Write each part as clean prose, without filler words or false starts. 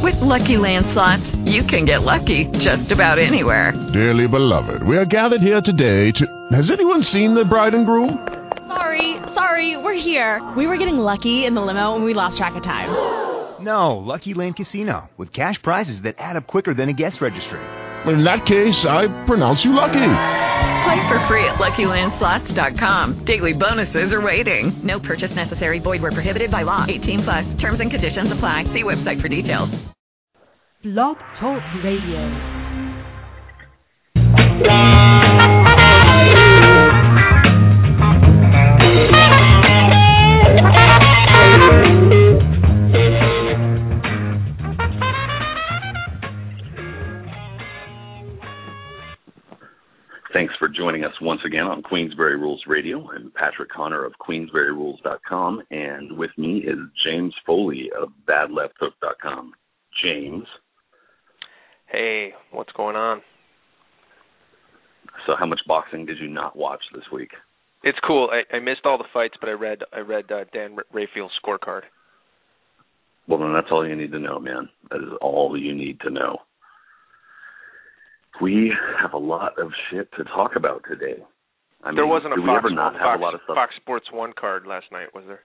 With Lucky Land Slots, you can get lucky just about anywhere. Dearly beloved, we are gathered here today to... Has anyone seen the bride and groom? Sorry, we're here. We were getting lucky in the limo and we lost track of time. No, Lucky Land Casino, with cash prizes that add up quicker than a guest registry. In that case, I pronounce you lucky. Play for free at LuckyLandSlots.com. Daily bonuses are waiting. No purchase necessary. Void where prohibited by law. 18+. Terms and conditions apply. See website for details. Blog Talk Radio. Thanks for joining us once again on Queensberry Rules Radio. I'm Patrick Connor of QueensberryRules.com, and with me is James Foley of BadLeftHook.com. James. Hey, what's going on? So how much boxing did you not watch this week? It's cool. I missed all the fights, but I read Dan Rayfield's scorecard. Well, then that's all you need to know, man. That is all you need to know. We have a lot of shit to talk about today. There wasn't a Fox Sports 1 card last night, was there?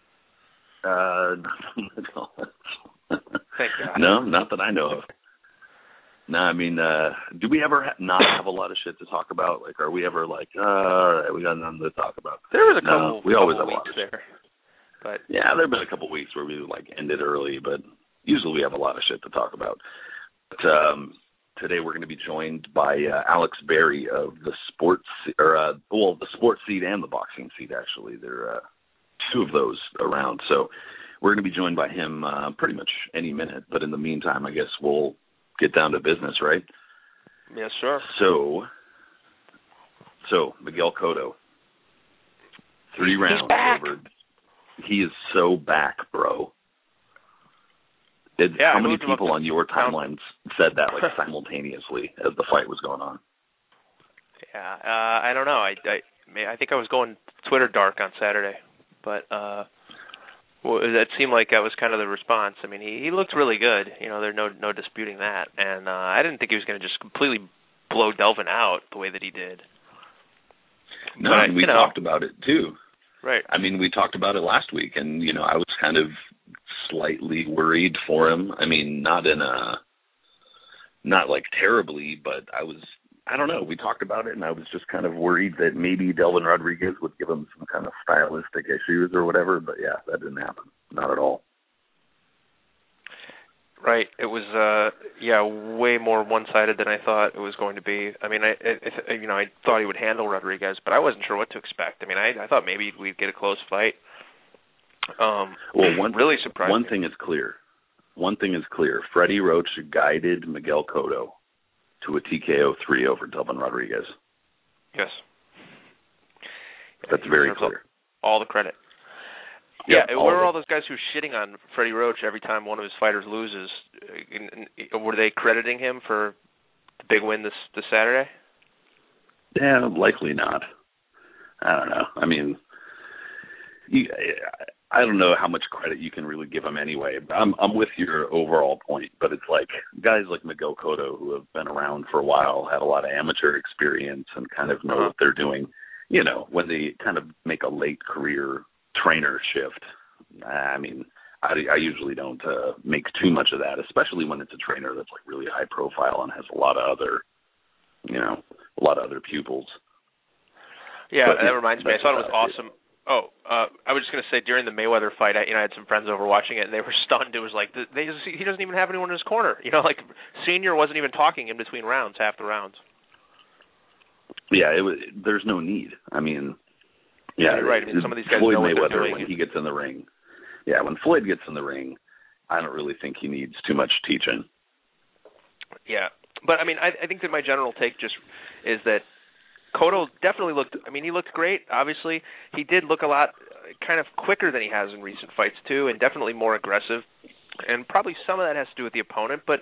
No. Thank God. No, not that I know of. No, I mean, do we ever not have a lot of shit to talk about? Like, are we ever like, all right, we got nothing to talk about? There was a couple. We always have a weeks lot of shit there, but yeah, there've been a couple weeks where we like ended early, but usually we have a lot of shit to talk about. But today we're going to be joined by Alex Berry of the the sports seat and the boxing seat. Actually, there are two of those around, so we're going to be joined by him pretty much any minute. But in the meantime, I guess we'll get down to business, right? Yes, sir. So Miguel Cotto, 3 rounds. He's back. He is so back, bro. How many people on your timelines said that like simultaneously as the fight was going on? Yeah, I don't know. I think I was going Twitter dark on Saturday, but it seemed like that was kind of the response. I mean, he looked really good. You know, there's no disputing that. And I didn't think he was going to just completely blow Delvin out the way that he did. No, and we talked about it too. Right. I mean, we talked about it last week, and I was kind of slightly worried for him. I mean, not like terribly, but I don't know. We talked about it, and I was just kind of worried that maybe Delvin Rodriguez would give him some kind of stylistic issues or whatever, but yeah, that didn't happen. Not at all. Right. It was, way more one-sided than I thought it was going to be. I mean, I thought he would handle Rodriguez, but I wasn't sure what to expect. I mean, I thought maybe we'd get a close fight. Really surprised. One thing is clear. Freddie Roach guided Miguel Cotto to a TKO 3 over Delvin Rodriguez. Yes. That's very clear. All the credit. Yeah, where are all those guys who are shitting on Freddie Roach every time one of his fighters loses? Were they crediting him for the big win this Saturday? Yeah, likely not. I don't know. I mean, I don't know how much credit you can really give him anyway. I'm with your overall point, but it's like guys like Miguel Cotto who have been around for a while, had a lot of amateur experience, and kind of know what they're doing. When they kind of make a late career trainer shift, I mean, I usually don't make too much of that, especially when it's a trainer that's like really high profile and has a lot of other pupils. Yeah, that reminds me. I thought it was awesome. I was just going to say, during the Mayweather fight, I had some friends over watching it, and they were stunned. It was like, he doesn't even have anyone in his corner. Like, Senior wasn't even talking in between rounds, half the rounds. Yeah, there's no need. I mean, yeah, you're right. I mean, some of these guys Floyd know what Mayweather, they're doing. when he gets in the ring. Yeah, when Floyd gets in the ring, I don't really think he needs too much teaching. Yeah, but, I mean, I think that my general take just is that Cotto definitely he looked great, obviously. He did look a lot kind of quicker than he has in recent fights, too, and definitely more aggressive. And probably some of that has to do with the opponent, but,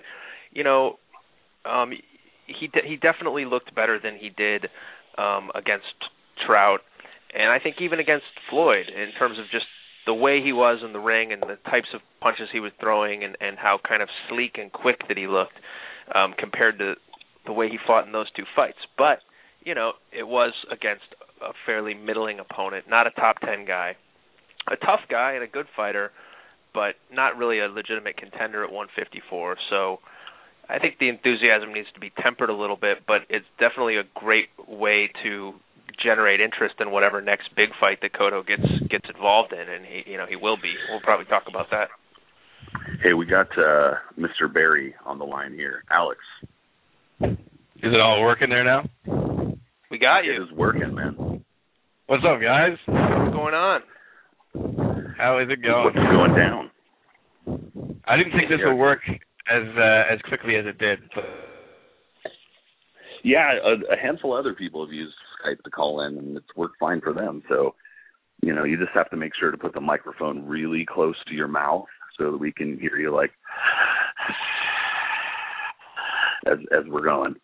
he definitely looked better than he did against Trout. And I think even against Floyd, in terms of just the way he was in the ring and the types of punches he was throwing and how kind of sleek and quick that he looked compared to the way he fought in those two fights. But, you know, it was against a fairly middling opponent, not a top 10 guy. A tough guy and a good fighter, but not really a legitimate contender at 154. So I think the enthusiasm needs to be tempered a little bit, but it's definitely a great way to generate interest in whatever next big fight that Cotto gets involved in, and he will be. We'll probably talk about that. Hey, we got Mr. Barry on the line here. Alex. Is it all working there now? We got you. It is working, man. What's up, guys? What's going on? How is it going? What's going down? I didn't think this would work as quickly as it did. But... Yeah, a handful of other people have used Skype to call in, and it's worked fine for them. So, you know, you just have to make sure to put the microphone really close to your mouth so that we can hear you, like, as we're going.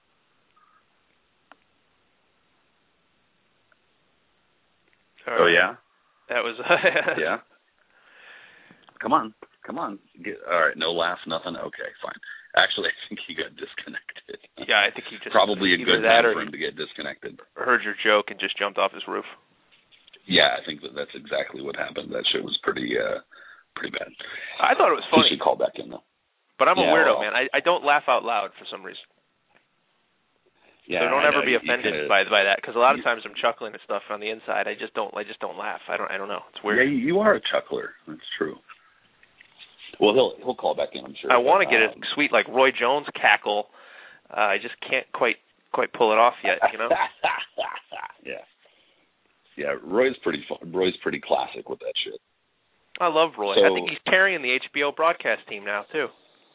Oh, yeah? That was... Yeah? Come on. All right, no laugh, nothing? Okay, fine. Actually, I think he got disconnected. Yeah, I think he just... Probably a good time for him to get disconnected. Heard your joke and just jumped off his roof. Yeah, I think that's exactly what happened. That shit was pretty bad. I thought it was funny. He should call back in, though. But I'm a weirdo, man. I don't laugh out loud for some reason. Yeah, so don't ever be offended by that, because a lot of times I'm chuckling at stuff on the inside. I just don't laugh. I don't know. It's weird. Yeah, you are a chuckler. That's true. Well, he'll call back in, I'm sure. I want to get a sweet like Roy Jones cackle. I just can't quite pull it off yet, you know. Yeah. Roy's pretty classic with that shit. I love Roy. I think he's carrying the HBO broadcast team now too.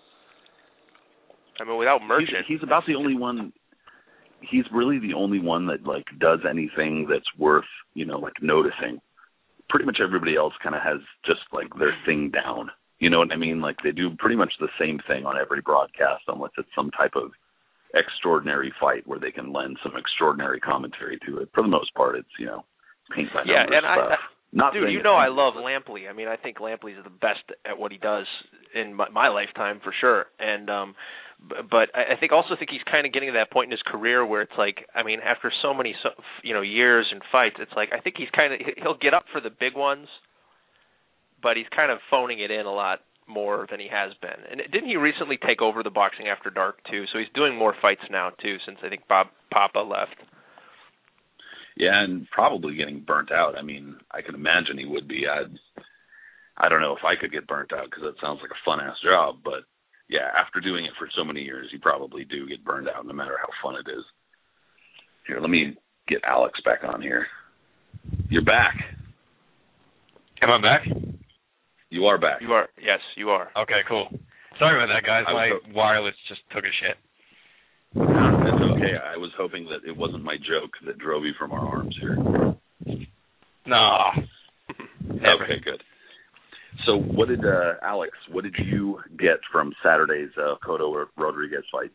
I mean, without Merchant, he's about the only one. He's really the only one that like does anything that's worth, you know, like noticing. Pretty much everybody else kind of has just like their thing down. You know what I mean? Like they do pretty much the same thing on every broadcast, unless it's some type of extraordinary fight where they can lend some extraordinary commentary to it. For the most part, it's, you know, paint by numbers stuff. Dude, you know I love Lampley. I mean, I think Lampley's the best at what he does in my lifetime for sure. And but I think he's kind of getting to that point in his career where it's like, I mean, after so many years and fights, it's like I think he'll get up for the big ones, but he's kind of phoning it in a lot more than he has been. And didn't he recently take over the Boxing After Dark too? So he's doing more fights now too, since I think Bob Papa left. Yeah, and probably getting burnt out. I mean, I can imagine he would be. I don't know if I could get burnt out because it sounds like a fun-ass job. But, yeah, after doing it for so many years, you probably do get burned out no matter how fun it is. Here, let me get Alex back on here. You're back. Am I back? You are back. You are. Yes, you are. Okay, cool. Sorry about that, guys. My wireless just took a shit. That's okay. I was hoping that it wasn't my joke that drove you from our arms here. No. Okay, good. So what did, Alex, what did you get from Saturday's Cotto Rodriguez fight?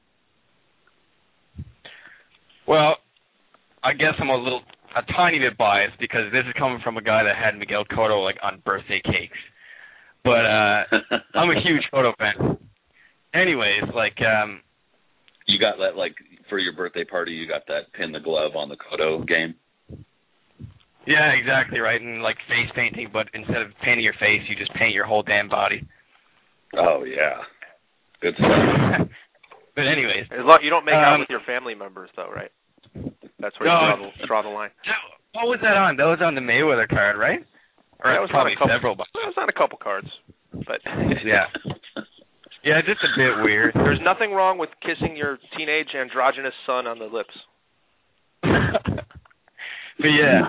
Well, I guess I'm a tiny bit biased because this is coming from a guy that had Miguel Cotto like on birthday cakes. But I'm a huge Cotto fan. Anyways, like you got that, like, for your birthday party, you got that pin the glove on the Cotto game? Yeah, exactly, right. And, like, face painting, but instead of painting your face, you just paint your whole damn body. Oh, yeah. Good stuff. But anyways. You don't make out with your family members, though, right? That's where you draw the line. What was that on? That was on the Mayweather card, right? Or that was probably several. That was on a couple cards. But yeah. Yeah, just a bit weird. There's nothing wrong with kissing your teenage androgynous son on the lips. But yeah,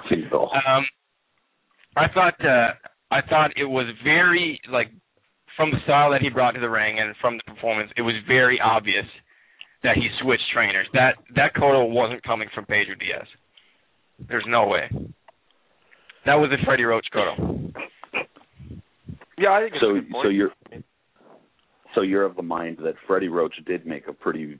I thought it was very, like, from the style that he brought to the ring and from the performance, it was very obvious that he switched trainers. That Cotto wasn't coming from Pedro Diaz. There's no way. That was a Freddie Roach Cotto. Yeah, I think it's a good point. So you're of the mind that Freddie Roach did make a pretty,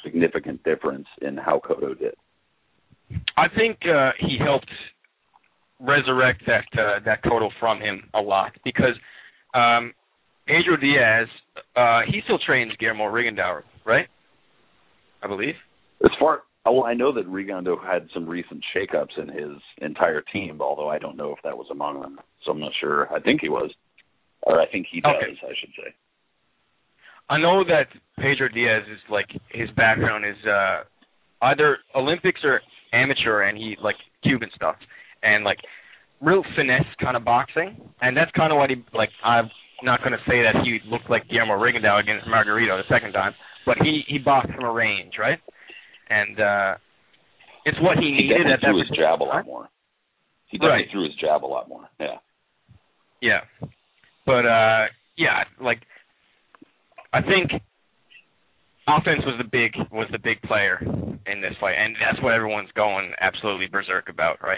significant difference in how Cotto did. I think he helped resurrect that Cotto from him a lot because Pedro Diaz, he still trains Guillermo Rigondeaux, right? I believe. I know that Rigondeaux had some recent shakeups in his entire team, although I don't know if that was among them, so I'm not sure. I think he was, or I think he does, okay. I should say. I know that Pedro Diaz is like his background is either Olympics or amateur, and he like Cuban stuff, and like real finesse kind of boxing, and that's kind of what he like. I'm not going to say that he looked like Guillermo Rigondeaux against Margarito the second time, but he boxed from a range, right? And it's what he needed at that point. He threw his jab a lot more. He definitely threw his jab a lot more. Yeah. Yeah, but like I think offense was the big player in this fight, and that's what everyone's going absolutely berserk about, right?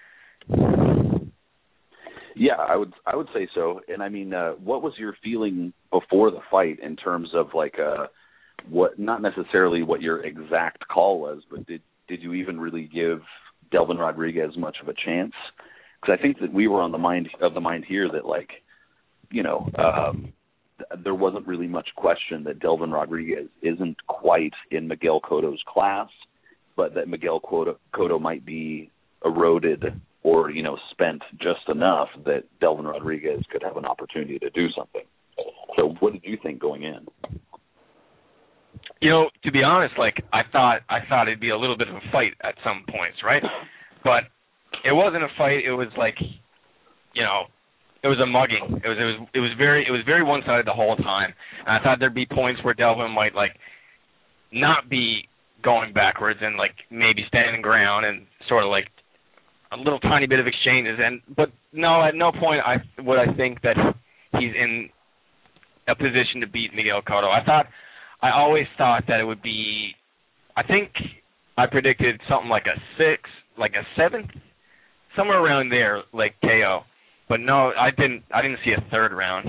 Yeah, I would say so. And I mean, what was your feeling before the fight in terms of like what, not necessarily what your exact call was, but did you even really give Delvin Rodriguez much of a chance? Because I think that we were on the mind here that, like, you know, there wasn't really much question that Delvin Rodriguez isn't quite in Miguel Cotto's class, but that Miguel Cotto might be eroded or, you know, spent just enough that Delvin Rodriguez could have an opportunity to do something. So what did you think going in? You know, to be honest, like I thought it'd be a little bit of a fight at some points, right? But it wasn't a fight. It was like, you know, it was a mugging. It was very one-sided the whole time. And I thought there'd be points where Delvin might like not be going backwards and like maybe standing ground and sort of like a little tiny bit of exchanges. But no, at no point would I think that he's in a position to beat Miguel Cotto. I always thought that it would be, I think I predicted something like a 6, like a 7th, somewhere around there, like KO. But no, I didn't see a third round.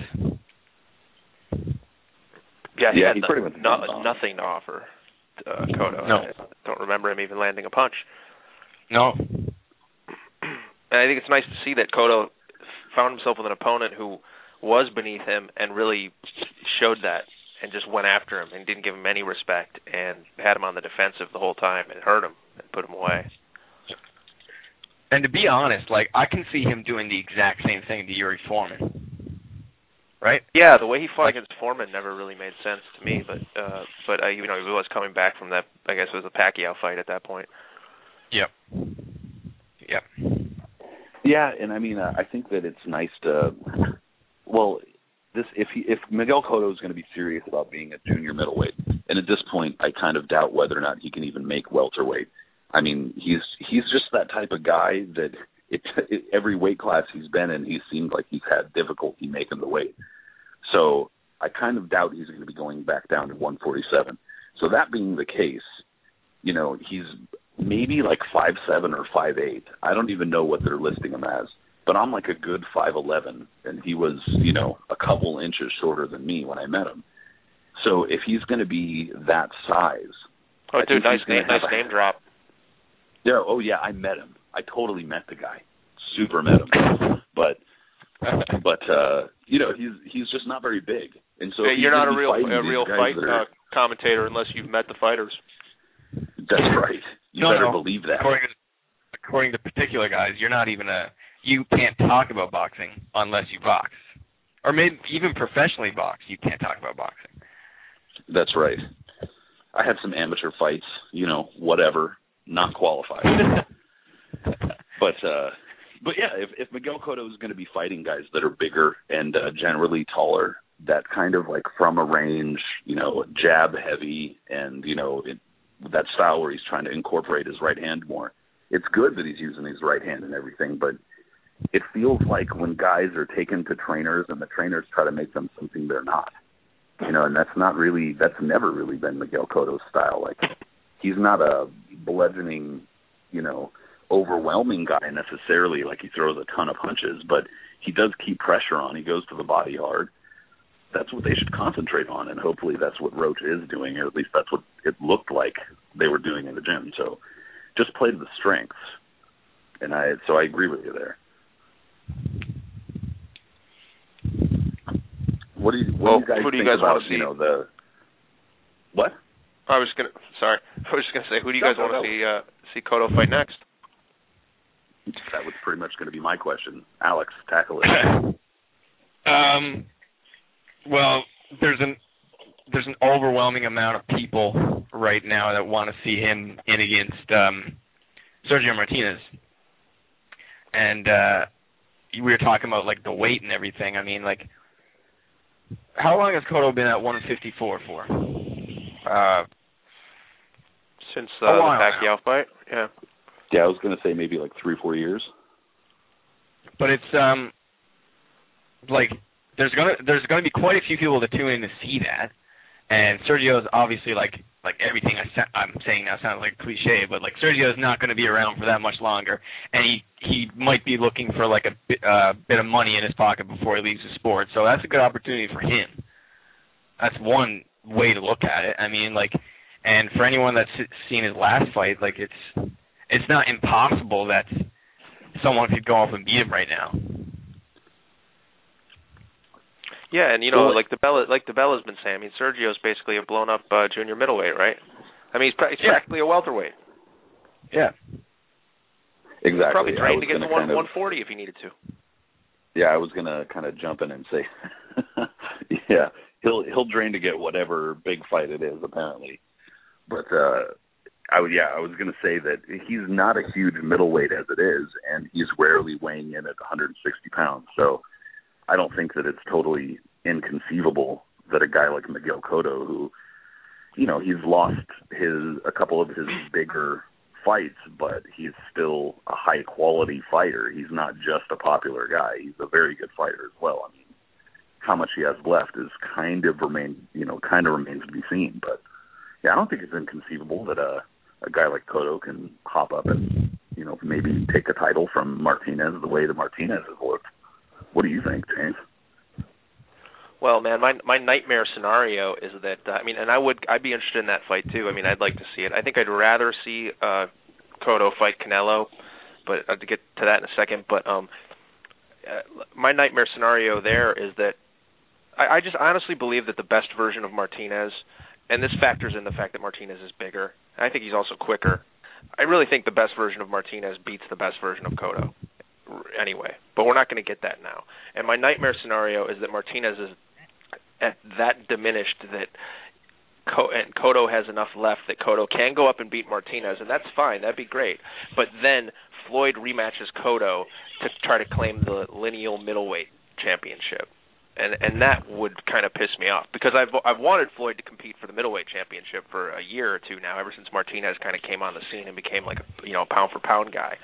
Yeah, he had pretty much nothing to offer Cotto. No. I don't remember him even landing a punch. No. And I think it's nice to see that Cotto found himself with an opponent who was beneath him and really showed that and just went after him and didn't give him any respect and had him on the defensive the whole time and hurt him and put him away. And to be honest, like I can see him doing the exact same thing to Yuri Foreman, right? Yeah, the way he fought against Foreman never really made sense to me, but you know, he was coming back from that. I guess it was a Pacquiao fight at that point. Yep. Yeah, and I mean, I think that it's nice to, well, if Miguel Cotto is going to be serious about being a junior middleweight, and at this point, I kind of doubt whether or not he can even make welterweight. I mean, he's just that type of guy that every weight class he's been in, he seemed like he's had difficulty making the weight. So I kind of doubt he's going to be going back down to 147. So that being the case, you know, he's maybe like 5'7" or 5'8". I don't even know what they're listing him as, but I'm like a good 5'11", and he was, you know, a couple inches shorter than me when I met him. So if he's going to be that size, dude, nice name drop. Yeah, oh yeah, I met him. I totally met the guy. Super met him. But you know, he's just not very big. And so you're not a real fight commentator unless you've met the fighters. That's right. You better believe that. According to particular guys, you can't talk about boxing unless you box. Or maybe even professionally box, you can't talk about boxing. That's right. I had some amateur fights, you know, whatever. Not qualified. But yeah, if Miguel Cotto is going to be fighting guys that are bigger and generally taller, that kind of like from a range, you know, jab heavy, and you know that style where he's trying to incorporate his right hand more. It's good that he's using his right hand and everything, but it feels like when guys are taken to trainers and the trainers try to make them something they're not. You know, and that's never really been Miguel Cotto's style. Like, he's not a bludgeoning, you know, overwhelming guy necessarily, like he throws a ton of punches, but he does keep pressure on. He goes to the body hard. That's what they should concentrate on, and hopefully that's what Roach is doing, or at least that's what it looked like they were doing in the gym. So just play to the strengths. So I agree with you there. What do you guys who do think you guys about, want to see? the what? I was just gonna say, who do you guys want to see Cotto fight next? That was pretty much going to be my question. Alex, tackle it. Well, there's an overwhelming amount of people right now that want to see him in against Sergio Martinez, and we were talking about like the weight and everything. I mean, like, how long has Cotto been at 154 for? Since the Pacquiao fight, yeah. Yeah, I was going to say maybe like 3-4 years. But it's like there's gonna be quite a few people that tune in to see that, and Sergio's obviously like everything I'm saying now sounds like a cliche, but like Sergio's not going to be around for that much longer, and he might be looking for like a bit of money in his pocket before he leaves the sport. So that's a good opportunity for him. That's one way to look at it. I mean, like, and for anyone that's seen his last fight, like it's not impossible that someone could go off and beat him right now. Yeah, and like DeBella's been saying, I mean, Sergio's basically a blown up junior middleweight, right? I mean, he's practically a welterweight. Yeah. Exactly. He's probably trained to get to 140 if he needed to. Yeah, I was going to kind of jump in and say, yeah, he'll train to get whatever big fight it is, apparently. But I was going to say that he's not a huge middleweight as it is, and he's rarely weighing in at 160 pounds. So I don't think that it's totally inconceivable that a guy like Miguel Cotto, who, he's lost a couple of his bigger fights, but he's still a high-quality fighter. He's not just a popular guy. He's a very good fighter as well. I mean, how much he has left is kind of remains to be seen. But yeah, I don't think it's inconceivable that a guy like Cotto can hop up and maybe take the title from Martinez the way that Martinez has looked. What do you think, James? Well, man, my nightmare scenario is that and I'd be interested in that fight too. I mean, I'd like to see it. I think I'd rather see Cotto fight Canelo, but to get to that in a second. But my nightmare scenario there is that I just honestly believe that the best version of Martinez, and this factors in the fact that Martinez is bigger. I think he's also quicker. I really think the best version of Martinez beats the best version of Cotto. Anyway, but we're not going to get that now. And my nightmare scenario is that Martinez is at that diminished that and Cotto has enough left that Cotto can go up and beat Martinez, and that's fine. That'd be great. But then Floyd rematches Cotto to try to claim the lineal middleweight championship. And that would kind of piss me off because I've wanted Floyd to compete for the middleweight championship for a year or two now, ever since Martinez kind of came on the scene and became like a pound for pound guy.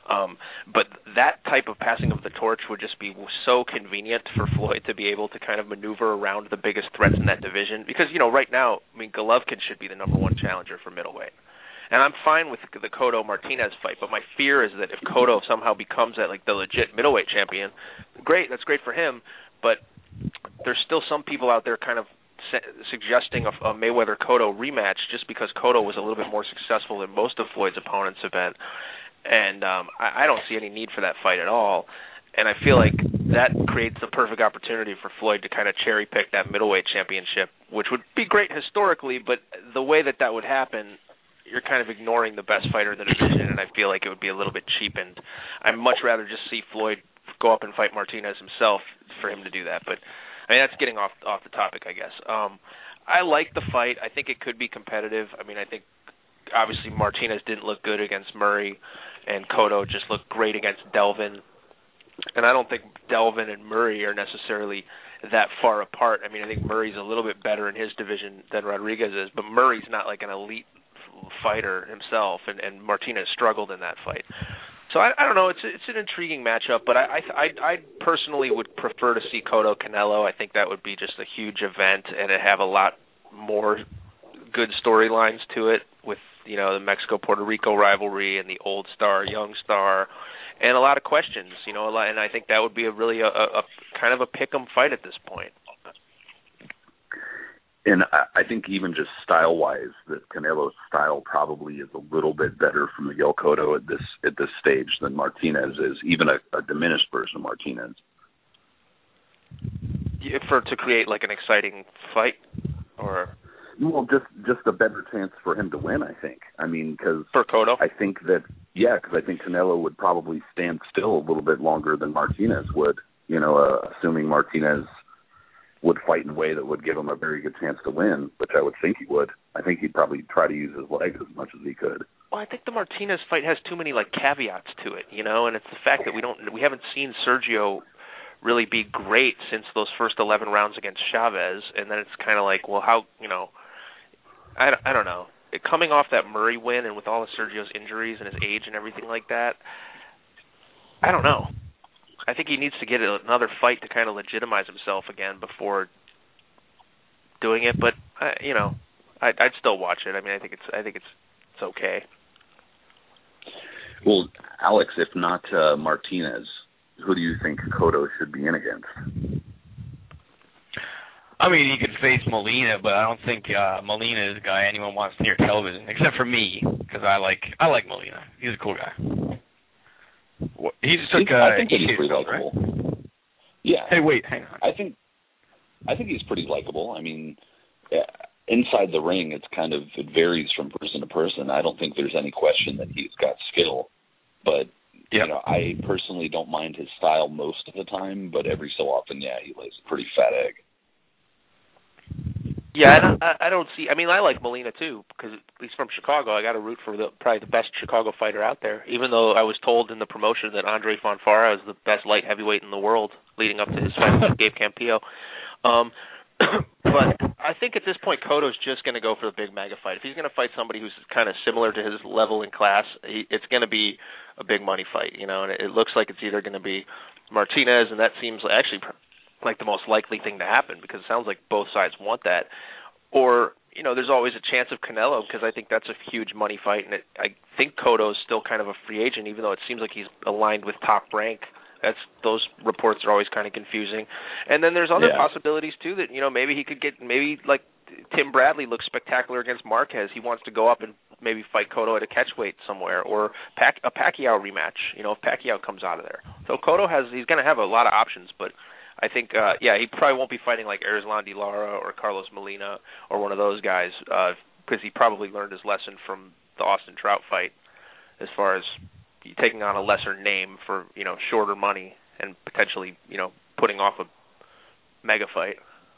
But that type of passing of the torch would just be so convenient for Floyd to be able to kind of maneuver around the biggest threats in that division because right now, I mean, Golovkin should be the number one challenger for middleweight. And I'm fine with the Cotto-Martinez fight, but my fear is that if Cotto somehow becomes the legit middleweight champion, great, that's great for him, but there's still some people out there kind of suggesting a Mayweather-Cotto rematch just because Cotto was a little bit more successful than most of Floyd's opponents have been. And I don't see any need for that fight at all. And I feel like that creates the perfect opportunity for Floyd to kind of cherry-pick that middleweight championship, which would be great historically, but the way that would happen, you're kind of ignoring the best fighter in the division, and I feel like it would be a little bit cheapened. I'd much rather just see Floyd go up and fight Martinez himself for him to do that. But I mean, that's getting off the topic, I guess. I like the fight. I think it could be competitive. I mean, I think obviously Martinez didn't look good against Murray, and Cotto just looked great against Delvin. And I don't think Delvin and Murray are necessarily that far apart. I mean, I think Murray's a little bit better in his division than Rodriguez is, but Murray's not like an elite fighter himself, and Martinez struggled in that fight. So I don't know. It's an intriguing matchup, but I personally would prefer to see Cotto Canelo. I think that would be just a huge event, and it'd have a lot more good storylines to it with the Mexico-Puerto Rico rivalry and the old star, young star, and a lot of questions. And I think that would be a kind of a pick'em fight at this point. And I think even just style-wise, that Canelo's style probably is a little bit better from Miguel Cotto at this stage than Martinez is, even a diminished version of Martinez. To create like an exciting fight, or well, just a better chance for him to win, I think. I mean, because for Cotto, I think Canelo would probably stand still a little bit longer than Martinez would. Assuming Martinez would fight in a way that would give him a very good chance to win, which I would think he would. I think he'd probably try to use his legs as much as he could. Well, I think the Martinez fight has too many like caveats to it, and it's the fact that we haven't seen Sergio really be great since those first 11 rounds against Chavez, and then it's kind of like, well, how, I don't know. Coming off that Murray win and with all of Sergio's injuries and his age and everything like that, I don't know. I think he needs to get another fight to kind of legitimize himself again before doing it. But I'd still watch it. I mean, I think it's okay. Well, Alex, if not Martinez, who do you think Cotto should be in against? I mean, he could face Molina, but I don't think Molina is a guy anyone wants near television, except for me, because I like Molina. He's a cool guy. He just took. I think he's pretty likable. Right? Yeah. Hey, wait, hang on. I think he's pretty likable. I mean, inside the ring, it varies from person to person. I don't think there's any question that he's got skill, but I personally don't mind his style most of the time. But every so often, he lays a pretty fat egg. Yeah, I don't see. I mean, I like Molina too, because at least from Chicago, I got to root for probably the best Chicago fighter out there. Even though I was told in the promotion that Andre Fonfara is the best light heavyweight in the world, leading up to his fight with Gabe Campillo. But I think at this point, Cotto's just going to go for the big mega fight. If he's going to fight somebody who's kind of similar to his level in class, it's going to be a big money fight, And it looks like it's either going to be Martinez, and that seems actually like the most likely thing to happen, because it sounds like both sides want that. Or, there's always a chance of Canelo, because I think that's a huge money fight, and I think Cotto is still kind of a free agent, even though it seems like he's aligned with Top Rank. Those reports are always kind of confusing. And then there's other possibilities too, that maybe he could get, like Tim Bradley looks spectacular against Marquez. He wants to go up and maybe fight Cotto at a catchweight somewhere, or a Pacquiao rematch. If Pacquiao comes out of there. So Cotto he's going to have a lot of options, but I think, he probably won't be fighting like Erislandy Lara or Carlos Molina or one of those guys, because he probably learned his lesson from the Austin Trout fight, as far as taking on a lesser name for shorter money and potentially putting off a mega fight.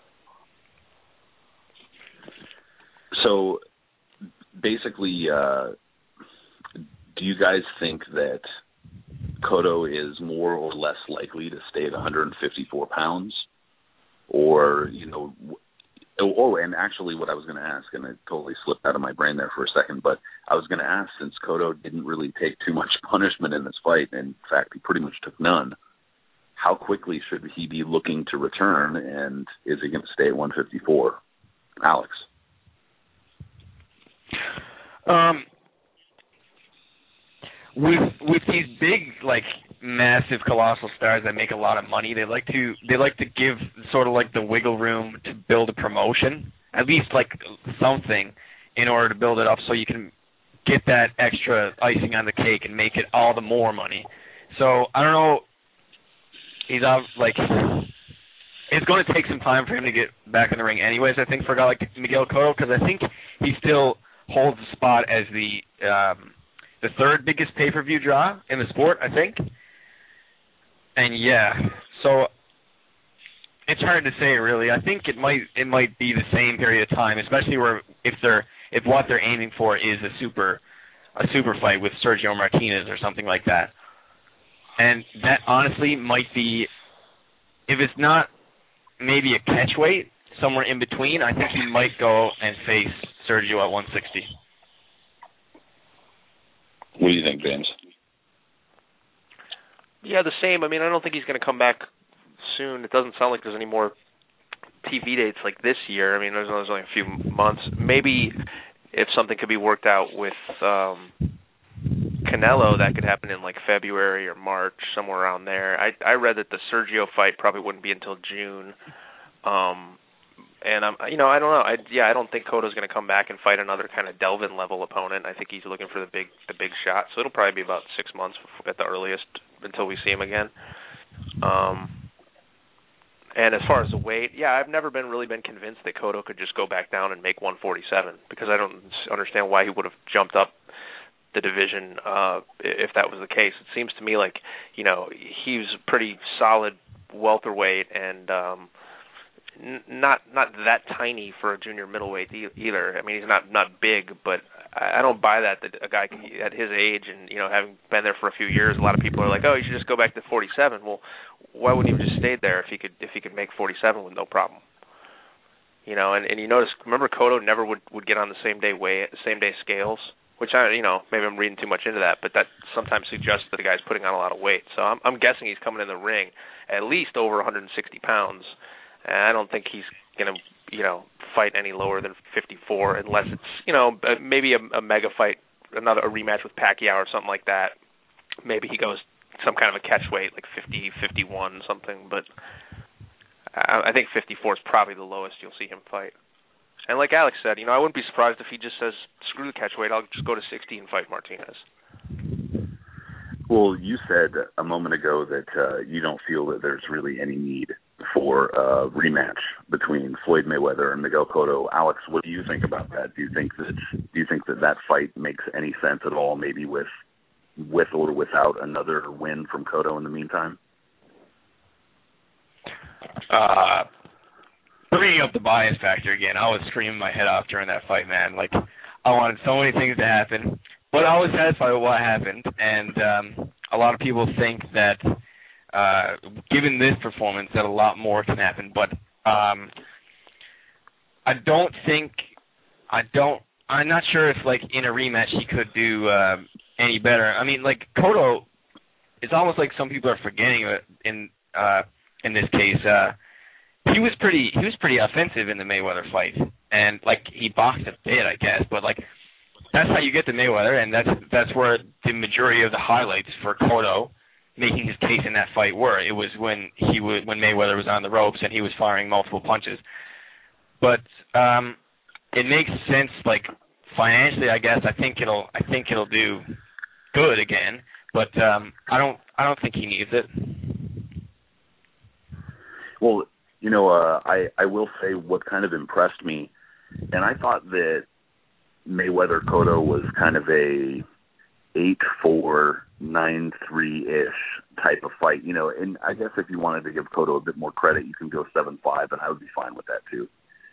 So basically, do you guys think that Cotto is more or less likely to stay at 154 pounds, or and actually what I was going to ask, and it totally slipped out of my brain there for a second, but I was going to ask, since Cotto didn't really take too much punishment in this fight, in fact, he pretty much took none, how quickly should he be looking to return, and is he going to stay at 154? Alex? With these big, like, massive, colossal stars that make a lot of money, they like to give sort of like the wiggle room to build a promotion, at least like something, in order to build it up so you can get that extra icing on the cake and make it all the more money. So I don't know. He's out, like, it's going to take some time for him to get back in the ring anyways, I think, for a guy like Miguel Cotto, because I think he still holds the spot as the third biggest pay-per-view draw in the sport, I think. And so it's hard to say, really. I think it might be the same period of time, especially if what they're aiming for is a super fight with Sergio Martinez or something like that. And that honestly might be, if it's not maybe a catchweight, somewhere in between, I think he might go and face Sergio at 160. What do you think, James? Yeah, the same. I mean, I don't think he's going to come back soon. It doesn't sound like there's any more TV dates like this year. I mean, there's only a few months. Maybe if something could be worked out with Canelo, that could happen in like February or March, somewhere around there. I read that the Sergio fight probably wouldn't be until June. And I don't know. I don't think Cotto's going to come back and fight another kind of Delvin level opponent. I think he's looking for the big shot. So it'll probably be about 6 months at the earliest until we see him again. And as far as the weight, I've never really been convinced that Cotto could just go back down and make 147, because I don't understand why he would have jumped up the division if that was the case. It seems to me like, he was a pretty solid welterweight and not that tiny for a junior middleweight either. I mean, he's not big, but I don't buy that a guy at his age and having been there for a few years, a lot of people are like, oh, you should just go back to 47. Well, why wouldn't he have just stayed there if he could make 47 with no problem? And you notice, remember, Cotto never would get on the same day scales, which maybe I'm reading too much into that, but that sometimes suggests that the guy's putting on a lot of weight. So I'm guessing he's coming in the ring at least over 160 pounds. And I don't think he's going to, fight any lower than 54 unless it's, maybe a mega fight, a rematch with Pacquiao or something like that. Maybe he goes some kind of a catch weight, like 50, 51, something. But I think 54 is probably the lowest you'll see him fight. And like Alex said, I wouldn't be surprised if he just says, screw the catch weight, I'll just go to 60 and fight Martinez. Well, you said a moment ago that you don't feel that there's really any need for a rematch between Floyd Mayweather and Miguel Cotto. Alex, what do you think about that? Do you think that fight makes any sense at all, maybe with or without another win from Cotto in the meantime? Bringing up the bias factor again, I was screaming my head off during that fight, man. Like, I wanted so many things to happen, but I was satisfied with what happened. And a lot of people think that given this performance, that a lot more can happen. But I'm not sure if, like, in a rematch he could do any better. I mean, like, Cotto, it's almost like some people are forgetting in this case. He was pretty offensive in the Mayweather fight, and like he boxed a bit, I guess. But like that's how you get to Mayweather, and that's where the majority of the highlights for Cotto making his case in that fight were. It was when Mayweather was on the ropes and he was firing multiple punches. But it makes sense, like financially, I guess. I think it'll do good again, but I don't think he needs it. Well, I will say what kind of impressed me, and I thought that Mayweather Cotto was kind of a 8-4, 9-3-ish type of fight, and I guess if you wanted to give Cotto a bit more credit, you can go 7-5, and I would be fine with that too.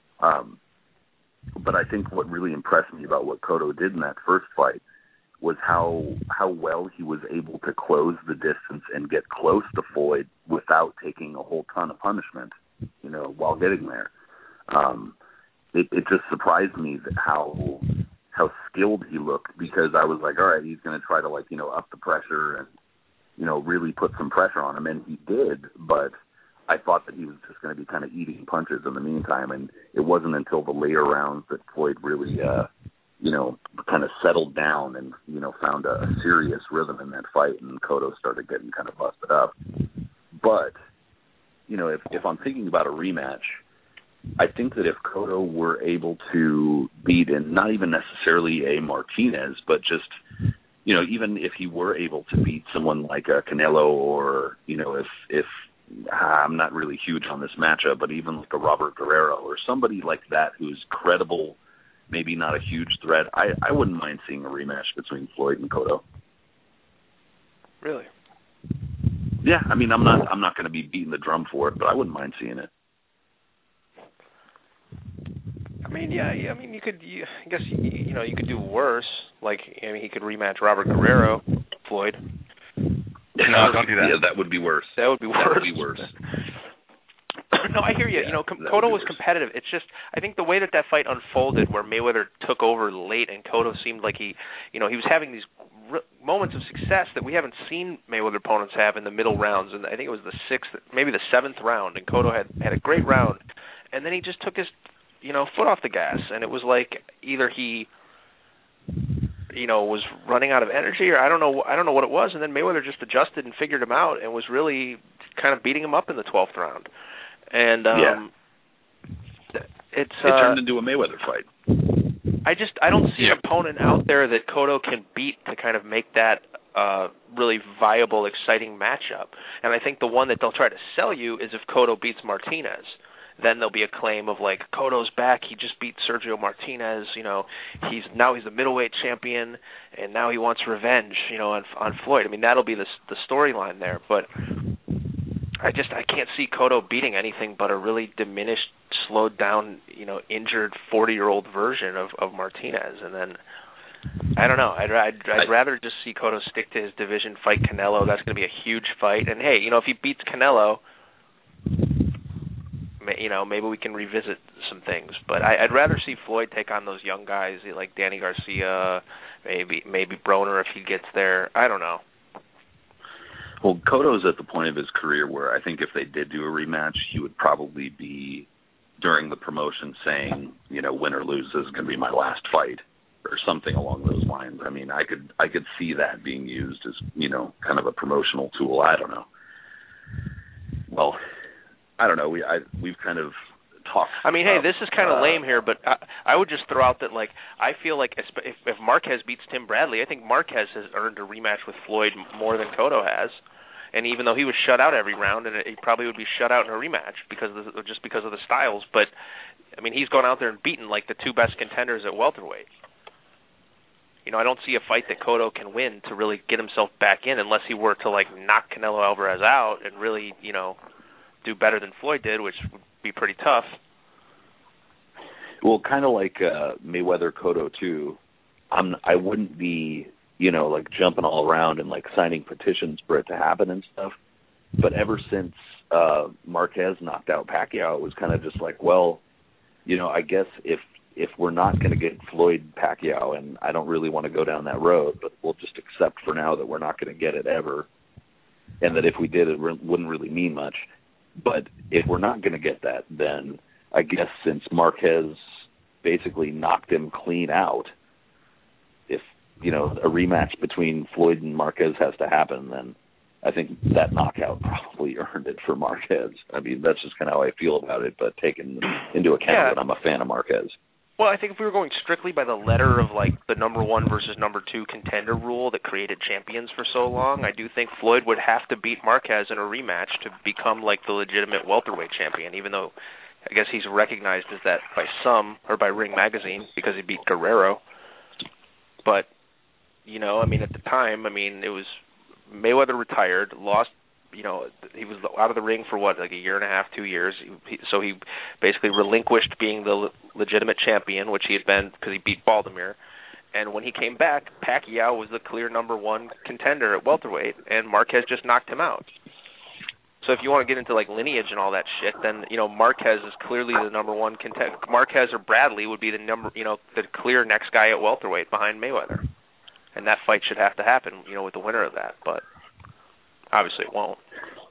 But I think what really impressed me about what Cotto did in that first fight was how well he was able to close the distance and get close to Floyd without taking a whole ton of punishment, while getting there. It just surprised me that how skilled he looked, because I was like, all right, he's going to try to up the pressure and, really put some pressure on him. And he did, but I thought that he was just going to be kind of eating punches in the meantime. And it wasn't until the later rounds that Floyd really, kind of settled down and, found a serious rhythm in that fight, and Cotto started getting kind of busted up. But, if I'm thinking about a rematch, I think that if Cotto were able to beat, and not even necessarily a Martinez, but just, even if he were able to beat someone like a Canelo, or, if I'm not really huge on this matchup, but even like a Robert Guerrero or somebody like that who's credible, maybe not a huge threat, I wouldn't mind seeing a rematch between Floyd and Cotto. Really? Yeah, I mean, I'm not going to be beating the drum for it, but I wouldn't mind seeing it. I mean, you could. I guess you could do worse. Like, he could rematch Robert Guerrero, Floyd. No, don't do that. Yeah, that would be worse. That would be worse. No, I hear you. Yeah, Cotto was competitive. It's just, I think the way that fight unfolded, where Mayweather took over late and Cotto seemed like he was having these moments of success that we haven't seen Mayweather opponents have in the middle rounds. And I think it was the 6th, maybe the 7th round, and Cotto had a great round, and then he just took his foot off the gas, and it was like either he was running out of energy, or I don't know what it was, and then Mayweather just adjusted and figured him out and was really kind of beating him up in the 12th round. And It turned into a Mayweather fight. I don't see an opponent out there that Cotto can beat to kind of make that really viable, exciting matchup. And I think the one that they'll try to sell you is if Cotto beats Martinez. Then there'll be a claim of like, Cotto's back, he just beat Sergio Martinez, he's the middleweight champion, and now he wants revenge, on Floyd. I mean, that'll be the storyline there, but I can't see Cotto beating anything but a really diminished, slowed down, injured 40-year-old version of Martinez. And then I don't know. I'd rather just see Cotto stick to his division, fight Canelo. That's going to be a huge fight. And hey, if he beats Canelo, maybe we can revisit some things. But I'd rather see Floyd take on those young guys like Danny Garcia, maybe Broner if he gets there. I don't know. Well, Cotto's at the point of his career where I think if they did do a rematch, he would probably be during the promotion saying, win or lose, this is going to be my last fight, or something along those lines. I mean, I could see that being used as, kind of a promotional tool. I don't know. Well, I don't know. We've kind of talked. I mean, hey, this is kind of lame here, but I would just throw out that, like, I feel like if Marquez beats Tim Bradley, I think Marquez has earned a rematch with Floyd more than Cotto has. And even though he was shut out every round, and he probably would be shut out in a rematch because of the styles, but I mean, he's gone out there and beaten like the two best contenders at welterweight. I don't see a fight that Cotto can win to really get himself back in unless he were to like knock Canelo Alvarez out and really, do better than Floyd did, which would be pretty tough. Well, kind of like Mayweather Cotto too. I wouldn't be, like jumping all around and like signing petitions for it to happen and stuff. But ever since Marquez knocked out Pacquiao, it was kind of just like, well, I guess if we're not going to get Floyd Pacquiao, and I don't really want to go down that road, but we'll just accept for now that we're not going to get it ever, and that if we did, it wouldn't really mean much. But if we're not going to get that, then I guess since Marquez basically knocked him clean out, if, a rematch between Floyd and Marquez has to happen, then I think that knockout probably earned it for Marquez. I mean, that's just kind of how I feel about it, but taking into account that I'm a fan of Marquez. Well, I think if we were going strictly by the letter of, like, the number one versus number two contender rule that created champions for so long, I do think Floyd would have to beat Marquez in a rematch to become, like, the legitimate welterweight champion, even though I guess he's recognized as that by some, or by Ring Magazine, because he beat Guerrero. But, I mean, at the time, it was Mayweather retired, lost, he was out of the ring for like a year and a half, 2 years. So he basically relinquished being the legitimate champion, which he had been because he beat Baldomir. And when he came back, Pacquiao was the clear number one contender at welterweight, and Marquez just knocked him out. So if you want to get into like lineage and all that shit, then Marquez is clearly the number one contender. Marquez or Bradley would be the clear next guy at welterweight behind Mayweather, and that fight should have to happen, with the winner of that. But obviously it won't.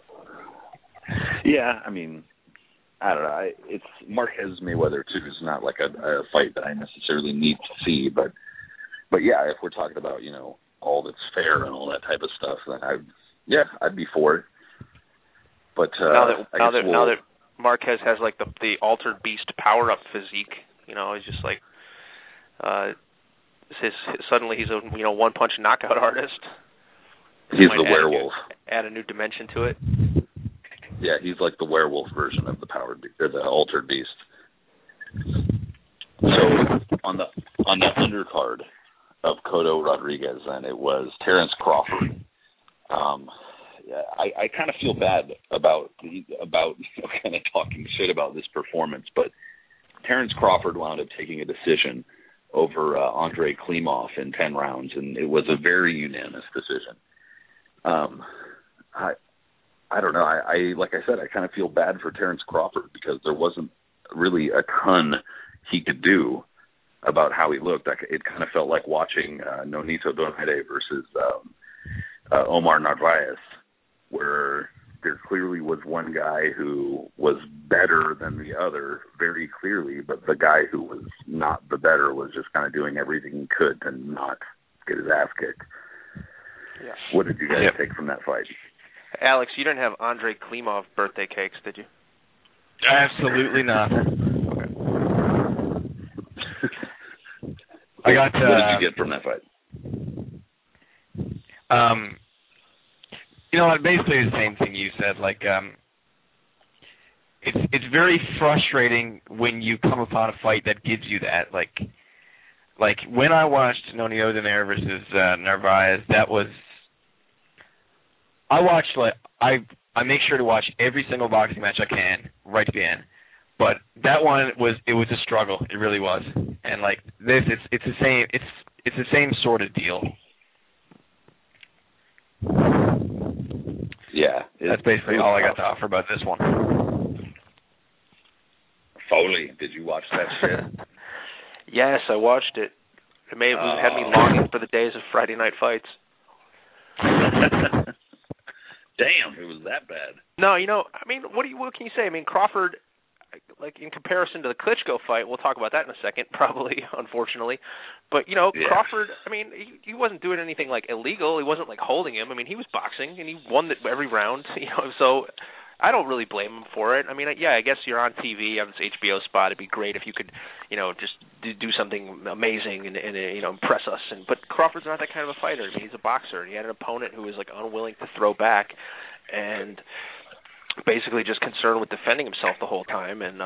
Yeah, I mean, I don't know. It's Marquez Mayweather too is not like a fight that I necessarily need to see, but yeah, if we're talking about all that's fair and all that type of stuff, then I'd be for it. But now that Marquez has like the altered beast power up physique, he's just like suddenly he's a one punch knockout artist. He's the werewolf. Add a new dimension to it. Yeah, he's like the werewolf version of the altered beast. So on the undercard of Cotto Rodriguez, then it was Terence Crawford. I kind of feel bad about kind of talking shit about this performance, but Terence Crawford wound up taking a decision over Andrei Klimov in 10 rounds, and it was a very unanimous decision. I don't know. I like I said, I kind of feel bad for Terence Crawford because there wasn't really a ton he could do about how he looked. It kind of felt like watching Nonito Donaire versus Omar Narvaez, where there clearly was one guy who was better than the other very clearly, but the guy who was not the better was just kind of doing everything he could to not get his ass kicked. Yeah. What did you guys take from that fight? Alex, you didn't have Andrei Klimov birthday cakes, did you? Absolutely not. Okay. I got. What did you get from that fight? Basically the same thing you said. Like, it's very frustrating when you come upon a fight that gives you that. Like when I watched Noni Ozdemir versus Narvaez, I make sure to watch every single boxing match I can right to the end. But that one was a struggle. It really was. And like this, it's the same sort of deal. Yeah, that's basically all I got to offer about this one. Foley, did you watch that shit? Yes, I watched it. It had me longing for the days of Friday night fights. Damn, it was that bad. No, what can you say? I mean, Crawford, like in comparison to the Klitschko fight, we'll talk about that in a second, probably, unfortunately. But, Crawford, I mean, he wasn't doing anything, like, illegal. He wasn't, like, holding him. I mean, he was boxing, and he won every round, so I don't really blame him for it. I mean, yeah, I guess you're on TV, you have this HBO spot. It'd be great if you could, just do something amazing and impress us. But Crawford's not that kind of a fighter. I mean, he's a boxer. He had an opponent who was, like, unwilling to throw back and basically just concerned with defending himself the whole time. And,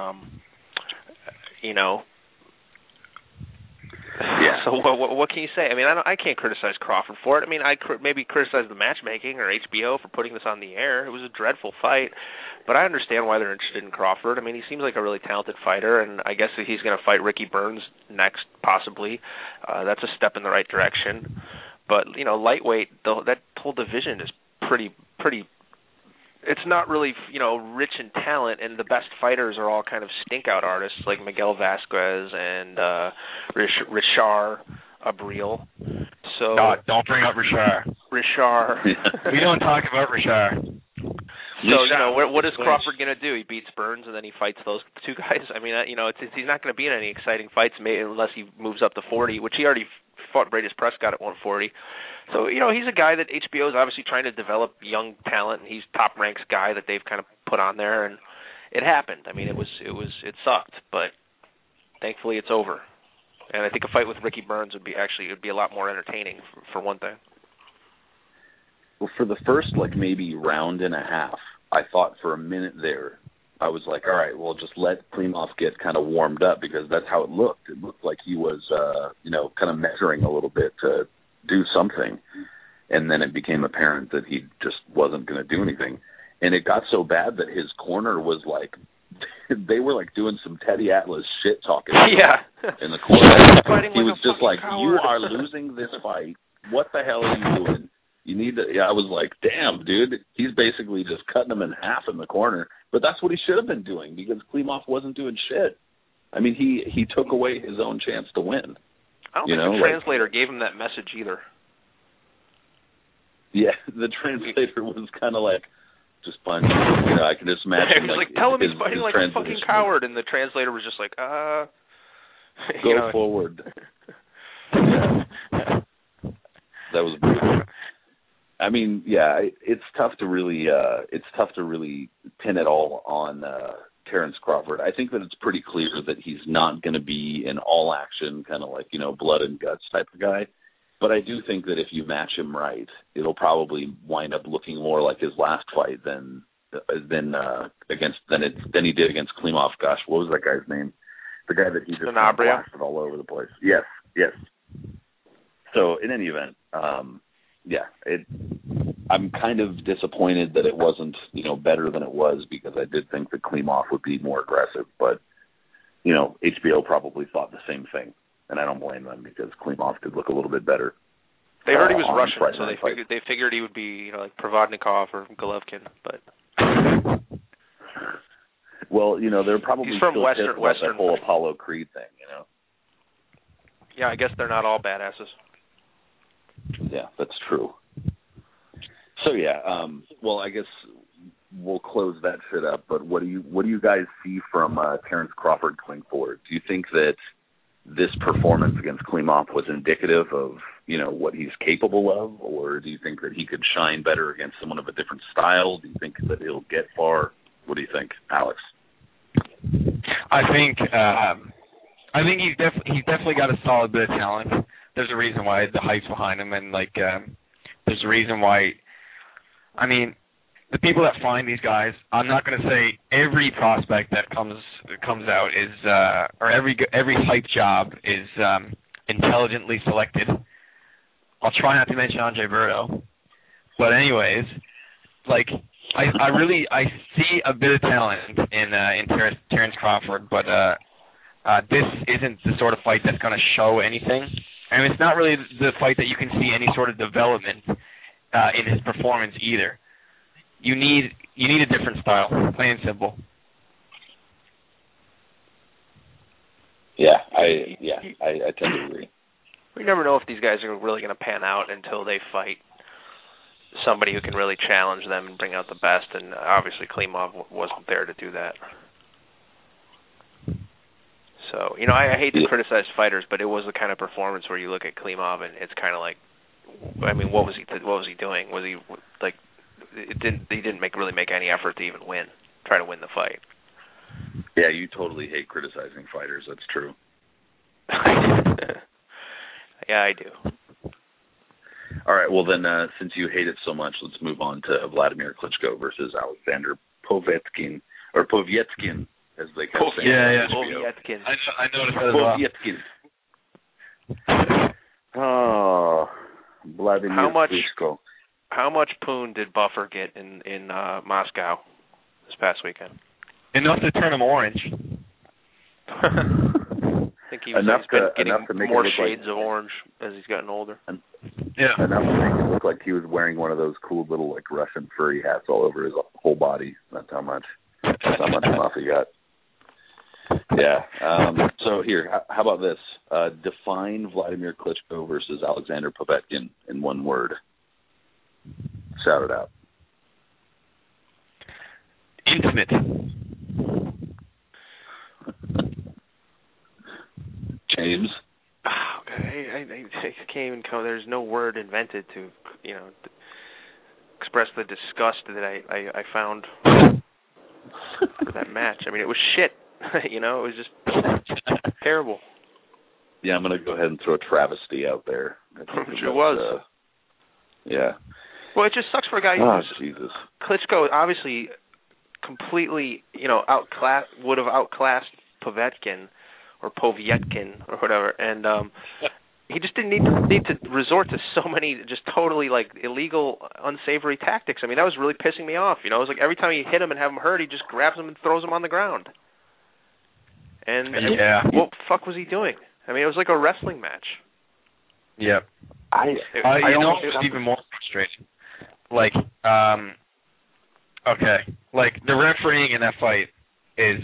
Yeah. So what can you say? I mean, I can't criticize Crawford for it. I mean, I maybe criticize the matchmaking or HBO for putting this on the air. It was a dreadful fight, but I understand why they're interested in Crawford. I mean, he seems like a really talented fighter, and I guess that he's going to fight Ricky Burns next, possibly. That's a step in the right direction. But lightweight, that whole division is pretty. It's not really, rich in talent, and the best fighters are all kind of stink-out artists like Miguel Vasquez and Richard Abril. So don't bring up Richard. We don't talk about Richard. So, what is Crawford going to do? He beats Burns, and then he fights those two guys? I mean, he's not going to be in any exciting fights unless he moves up to 40, which he already fought Bradis Prescott at 140. So, he's a guy that HBO is obviously trying to develop young talent, and he's top ranks guy that they've kind of put on there, and it happened. I mean, it sucked, but thankfully it's over. And I think a fight with Ricky Burns would be a lot more entertaining for one thing. Well, for the first maybe round and a half, I thought for a minute there, I was like, all right, well, just let Klimov get kind of warmed up, because that's how it looked. It looked like he was, kind of measuring a little bit to do something. And then it became apparent that he just wasn't going to do anything. And it got so bad that his corner was like, they were like doing some Teddy Atlas shit talking. Yeah. In the corner. He was just like, coward. You are losing this fight. What the hell are you doing? You need to. Yeah, I was like, damn, dude. He's basically just cutting him in half in the corner. But that's what he should have been doing, because Klimov wasn't doing shit. I mean, he took away his own chance to win. I don't think the translator gave him that message either. Yeah, the translator was kind of like, just punch. I can just imagine. He was like, tell him he's fighting like a fucking coward, and the translator was just like, Go forward. Yeah. That was brutal. I mean, yeah, it's tough to really pin it all on Terrence Crawford. I think that it's pretty clear that he's not going to be an all action kind of like, blood and guts type of guy. But I do think that if you match him right, it'll probably wind up looking more like his last fight than he did against Klimov. Gosh, what was that guy's name? The guy that he just blasted all over the place. Yes. So in any event, I'm kind of disappointed that it wasn't, better than it was, because I did think that Klimov would be more aggressive. But, HBO probably thought the same thing, and I don't blame them, because Klimov did look a little bit better. They heard he was Russian, so they figured he would be, like Provodnikov or Golovkin. But well, they're probably he's from still Western that whole Apollo Creed thing, Yeah, I guess they're not all badasses. Yeah, that's true. So yeah, well, I guess we'll close that shit up. But what do you guys see from Terrence Crawford going forward? Do you think that this performance against Klimov was indicative of what he's capable of, or do you think that he could shine better against someone of a different style? Do you think that he'll get far? What do you think, Alex? I think I think he's definitely got a solid bit of talent. There's a reason why the hype's behind him, and there's a reason why. I mean, the people that find these guys, I'm not going to say every prospect that comes out is, or every hype job is intelligently selected. I'll try not to mention Andre Berto, but anyways, like I see a bit of talent in Terrence Crawford, but this isn't the sort of fight that's going to show anything, and it's not really the fight that you can see any sort of development in his performance either. You need a different style, plain and simple. Yeah, I tend to agree. We never know if these guys are really going to pan out until they fight somebody who can really challenge them and bring out the best, and obviously Klimov wasn't there to do that. So, I hate to criticize fighters, but it was the kind of performance where you look at Klimov and it's kind of like, I mean, what was he doing? Was he like, he didn't really make any effort to even try to win the fight. Yeah, you totally hate criticizing fighters. That's true. Yeah, I do. All right, well then, since you hate it so much, let's move on to Vladimir Klitschko versus Alexander Povetkin, or Povetkin, as they kept saying. Yeah. Povetkin. I noticed that as well. Oh, Vladimir Klitschko. How much poon did Buffer get in Moscow this past weekend? Enough to turn him orange. I think he's been getting more shades of orange as he's gotten older. Enough to make it look like he was wearing one of those cool little Russian furry hats all over his whole body. That's how much off he got. Yeah. So here, how about this? Define Vladimir Klitschko versus Alexander Povetkin in one word. Shout it out. Intimate. James? I can't even come. There's no word invented to, express the disgust that I found for that match. I mean, it was shit. It was just terrible. Yeah, I'm going to go ahead and throw a travesty out there. It was. Yeah. Well, it just sucks for a guy Jesus. Klitschko obviously completely, would have outclassed Povetkin or Povetkin or whatever, and he just didn't need to resort to so many just totally illegal, unsavory tactics. I mean, that was really pissing me off. It was like every time he hit him and have him hurt, he just grabs him and throws him on the ground. And what the fuck was he doing? I mean, it was like a wrestling match. Yeah. It was even more frustrating. The refereeing in that fight is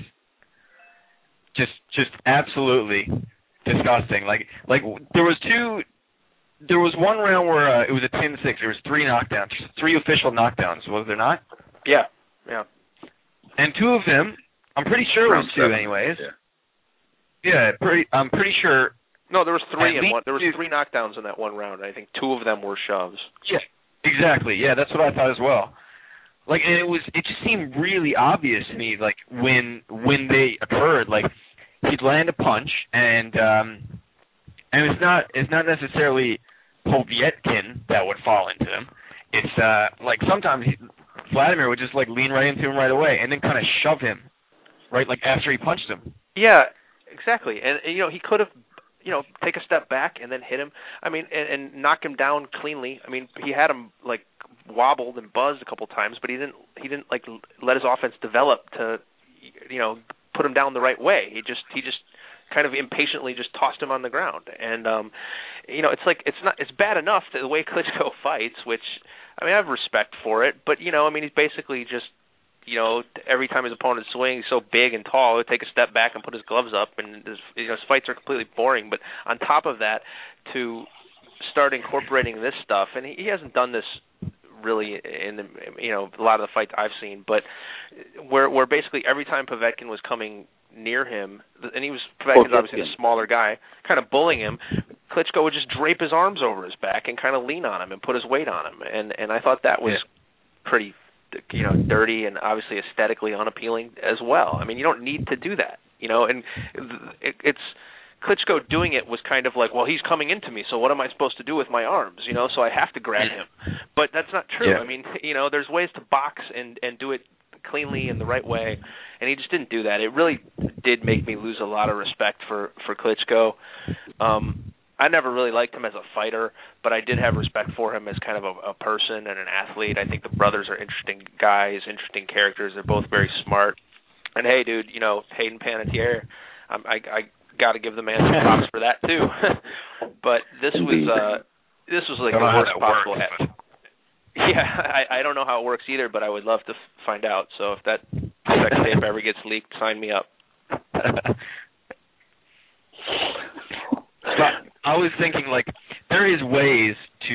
just absolutely disgusting. There was one round where it was a 10-6. There was 3 knockdowns, 3 official knockdowns, was there not? Yeah. And 2 of them, I'm pretty sure it was 2 anyways. Yeah, I'm pretty sure. No, there was 3 in one. There was 3 knockdowns in that one round. I think 2 of them were shoves. Yeah, exactly. Yeah, that's what I thought as well. It just seemed really obvious to me, when they occurred. He'd land a punch, and it's not necessarily Povetkin that would fall into him. It's sometimes Vladimir would just lean right into him right away, and then kind of shove him, right, after he punched him. Yeah, exactly. And he could have, take a step back and then hit him. I mean, and knock him down cleanly. I mean, he had him wobbled and buzzed a couple times, but he didn't let his offense develop to, put him down the right way. He just kind of impatiently just tossed him on the ground. And it's bad enough that the way Klitschko fights, which I mean I have respect for it, but he's basically just every time his opponent swings, he's so big and tall, he'll take a step back and put his gloves up, and his fights are completely boring. But on top of that, to start incorporating this stuff, and he hasn't done this really in a lot of the fights I've seen, but where basically every time Povetkin was coming near him, and Povetkin's obviously a smaller guy, kind of bullying him, Klitschko would just drape his arms over his back and kind of lean on him and put his weight on him, and I thought that was pretty dirty and obviously aesthetically unappealing as well. I mean, you don't need to do that, and Klitschko doing it was kind of like, well, he's coming into me, so what am I supposed to do with my arms? So I have to grab him. But that's not true. Yeah. I mean, there's ways to box and do it cleanly in the right way, and he just didn't do that. It really did make me lose a lot of respect for Klitschko. I never really liked him as a fighter, but I did have respect for him as kind of a person and an athlete. I think the brothers are interesting guys, interesting characters. They're both very smart. And hey, dude, Hayden Panettiere, I got to give the man some props for that too. But this was like the worst possible. Yeah, I don't know how it works either, but I would love to find out. So if that sex tape ever gets leaked, sign me up. I was thinking, like, there's ways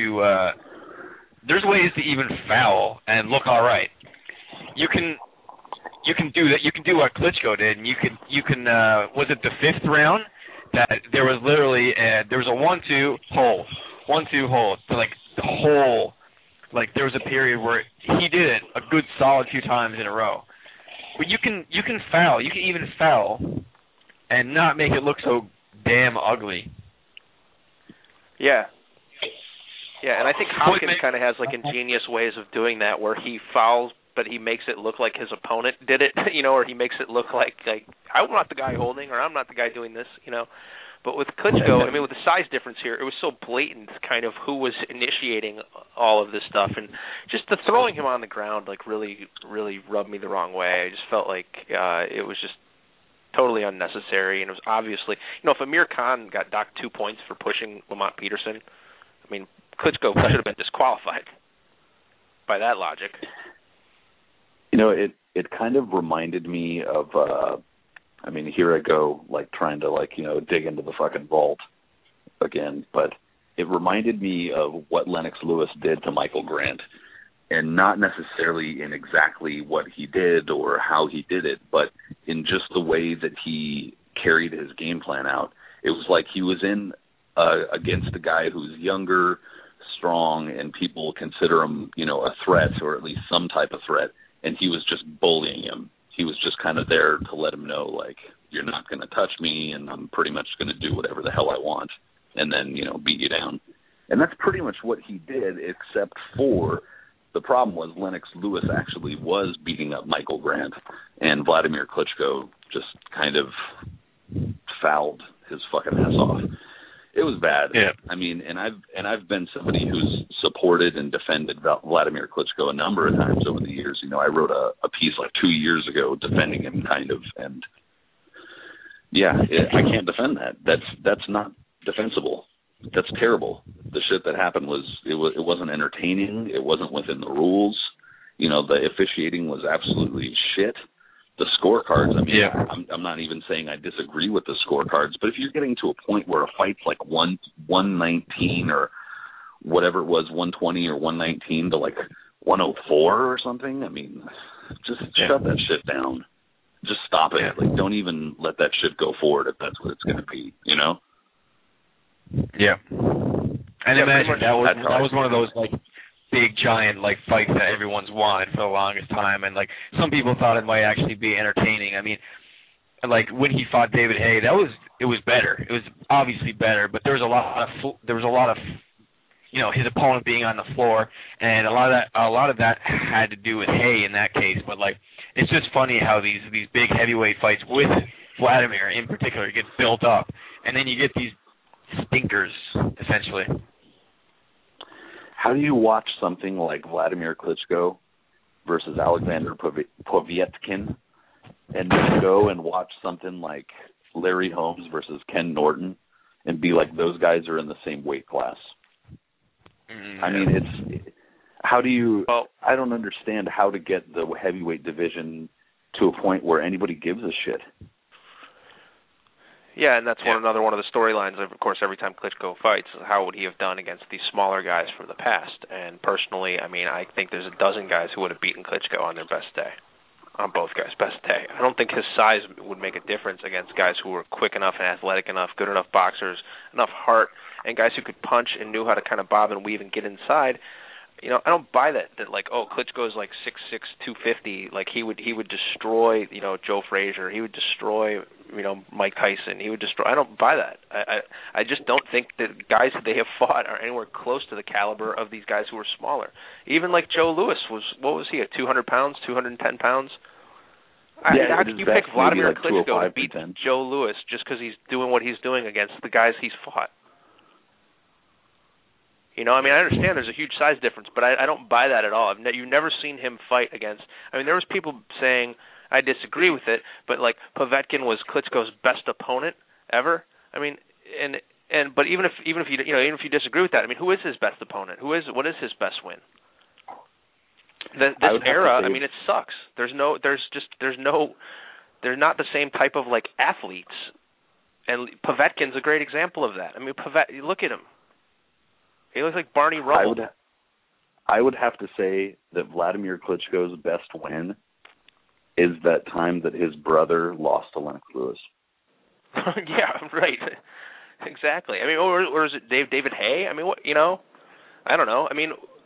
to even foul and look all right. You can do that. You can do what Klitschko did, and you can. Was it the 5th round that there was literally there was a 1-2 hole, so like the whole, like there was a period where he did it a good solid few times in a row. But you can foul. You can even foul and not make it look so damn ugly. Yeah, and I think Hopkins kind of has like ingenious ways of doing that, where he fouls, but he makes it look like his opponent did it, or he makes it look like I'm not the guy holding, or I'm not the guy doing this, But with Klitschko, I mean, with the size difference here, it was so blatant, kind of who was initiating all of this stuff, and just the throwing him on the ground, like really, really rubbed me the wrong way. I just felt like it was just totally unnecessary, and it was obviously, if Amir Khan got docked 2 points for pushing Lamont Peterson, I mean, Klitschko should have been disqualified by that logic. It kind of reminded me of, here I go, like, trying to, dig into the fucking vault again, but it reminded me of what Lennox Lewis did to Michael Grant, and not necessarily in exactly what he did or how he did it, but in just the way that he carried his game plan out. It was like he was in against a guy who's younger, strong, and people consider him, a threat, or at least some type of threat, and he was just bullying him. He was just kind of there to let him know, like, you're not going to touch me, and I'm pretty much going to do whatever the hell I want, and then, beat you down. And that's pretty much what he did, except for the problem was Lennox Lewis actually was beating up Michael Grant, and Vladimir Klitschko just kind of fouled his fucking ass off. It was bad. Yeah. I mean, and I've been somebody who's supported and defended Vladimir Klitschko a number of times over the years. I wrote a piece like 2 years ago defending him, kind of, and I can't defend that. That's not defensible. That's terrible. The shit that happened it wasn't entertaining. It wasn't within the rules. The officiating was absolutely shit. The scorecards, I'm not even saying I disagree with the scorecards, but if you're getting to a point where a fight's like 119 or whatever it was, 120 or 119 to like 104 or something, just shut that shit down. Just stop it. Like, don't even let that shit go forward if that's what it's going to be, Yeah. And imagine that was one of those, like, big, giant, like, fights that everyone's wanted for the longest time, and, like, some people thought it might actually be entertaining. I mean, like, when he fought David Haye, it was better. It was obviously better, but there was a lot of his opponent being on the floor, and a lot of that had to do with Haye in that case. But, like, it's just funny how these big heavyweight fights with Vladimir in particular get built up, and then you get these stinkers, essentially. How do you watch something like Vladimir Klitschko versus Alexander Povetkin and then go and watch something like Larry Holmes versus Ken Norton and be like, those guys are in the same weight class? I don't understand how to get the heavyweight division to a point where anybody gives a shit. Yeah, and that's another one of the storylines. Of course, every time Klitschko fights, how would he have done against these smaller guys from the past? And personally, I think there's a dozen guys who would have beaten Klitschko on their best day, on both guys' best day. I don't think his size would make a difference against guys who were quick enough and athletic enough, good enough boxers, enough heart, and guys who could punch and knew how to kind of bob and weave and get inside. I don't buy that like, oh, Klitschko is like 6'6", 250. Like he would destroy, Joe Frazier. He would destroy Mike Tyson. He would destroy. I don't buy that. I just don't think that guys that they have fought are anywhere close to the caliber of these guys who are smaller. Even like Joe Louis what was he at 200 pounds, 210 pounds? How can you pick Vladimir Klitschko to beat Joe Louis just because he's doing what he's doing against the guys he's fought? I understand there's a huge size difference, but I don't buy that at all. You've never seen him fight against. There was people saying I disagree with it, but like Povetkin was Klitschko's best opponent ever. But even if you disagree with that, who is his best opponent? What is his best win? This era, it sucks. There's not the same type of like athletes, and Povetkin's a great example of that. Look at him. He looks like Barney Rubble. I would have to say that Vladimir Klitschko's best win is that time that his brother lost to Lennox Lewis. Yeah, right. Exactly. Or is it David Haye? I don't know.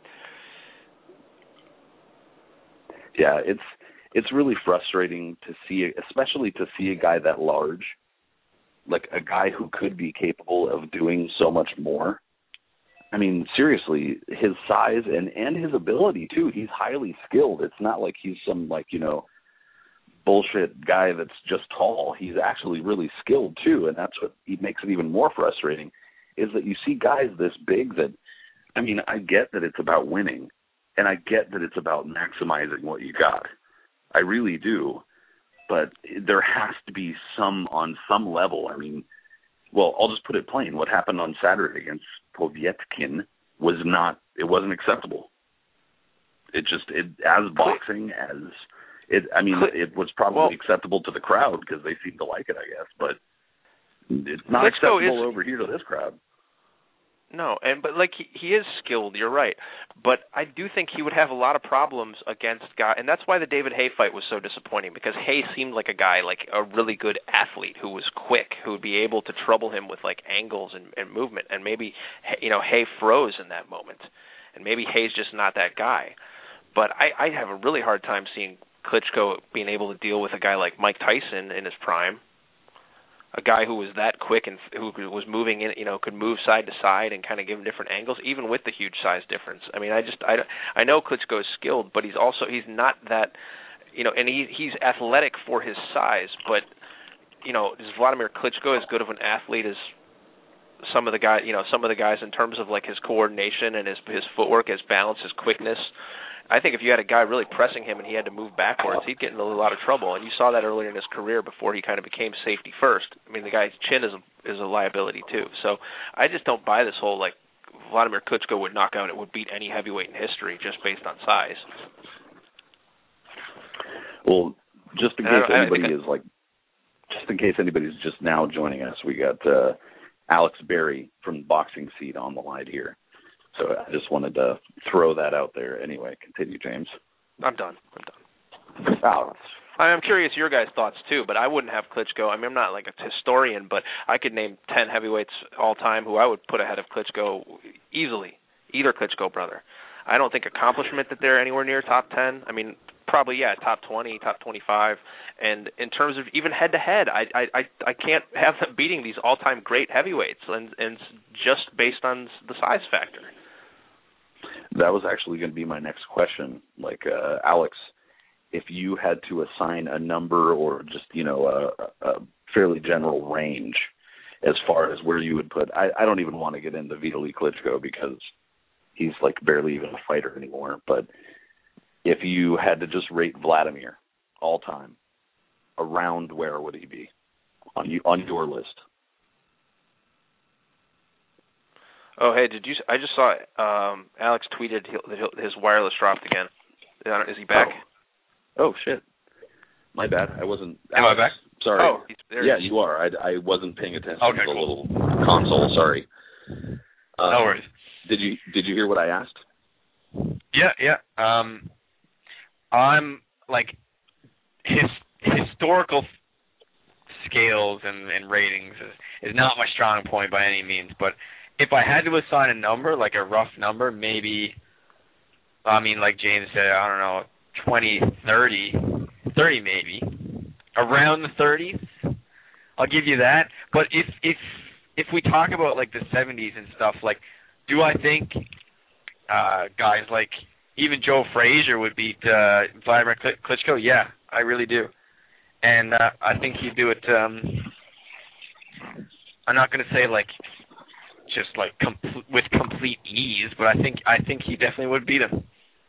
Yeah, it's really frustrating to see, especially to see a guy that large, like a guy who could be capable of doing so much more. Seriously, his size and his ability too. He's highly skilled. It's not like he's some bullshit guy that's just tall. He's actually really skilled too, and that's what makes it even more frustrating. Is that you see guys this big that, I get that it's about winning, and I get that it's about maximizing what you got. I really do, but there has to be on some level. I'll just put it plain. What happened on Saturday against Povetkin wasn't acceptable. It was probably acceptable to the crowd because they seemed to like it, I guess, but it's not acceptable over here to this crowd. No, but he is skilled. You're right, but I do think he would have a lot of problems against guys, and that's why the David Haye fight was so disappointing, because Haye seemed like a guy, like a really good athlete who was quick, who would be able to trouble him with like angles and movement, and maybe Haye froze in that moment, and maybe Haye's just not that guy. But I have a really hard time seeing Klitschko being able to deal with a guy like Mike Tyson in his prime. A guy who was that quick and who was moving in, could move side to side and kind of give him different angles, even with the huge size difference. I know Klitschko is skilled, but he's not that, and he's athletic for his size. But is Vladimir Klitschko as good of an athlete as some of the guys in terms of like his coordination and his footwork, his balance, his quickness? I think if you had a guy really pressing him and he had to move backwards, he'd get into a lot of trouble. And you saw that earlier in his career before he kind of became safety first. The guy's chin is a liability too. So I just don't buy this whole like Vladimir Klitschko would beat any heavyweight in history just based on size. Well, just in case anybody's just now joining us, we got Alex Berry from Boxing Seat on the line here. So I just wanted to throw that out there. Anyway, continue, James. I'm done. Oh. I'm curious your guys' thoughts too, but I wouldn't have Klitschko. I'm not like a historian, but I could name 10 heavyweights all time who I would put ahead of Klitschko easily. Either Klitschko brother. I don't think accomplishment that they're anywhere near top 10. Probably top 20, top 25. And in terms of even head to head, I can't have them beating these all time great heavyweights, and just based on the size factor. That was actually going to be my next question. Alex, if you had to assign a number or just, a fairly general range as far as where you would put, I don't even want to get into Vitaly Klitschko because he's barely even a fighter anymore. But if you had to just rate Vladimir all time, around where would he be on your list? Oh, hey, I just saw Alex tweeted that his wireless dropped again. Is he back? Oh shit. My bad. I wasn't. Am I back? Sorry. Oh, yeah, you are. I wasn't paying attention to the little console. Sorry. No worries. Did you hear what I asked? Yeah. I'm historical scales and ratings is not my strong point by any means, but if I had to assign a number, like a rough number, maybe, like James said, I don't know, 20, 30 maybe, around the 30s, I'll give you that. But if we talk about like the 70s and stuff, like, do I think guys like even Joe Frazier would beat Vladimir Klitschko? Yeah, I really do. And I think he'd do it. I'm not going to say like just like with complete ease, but I think he definitely would beat him.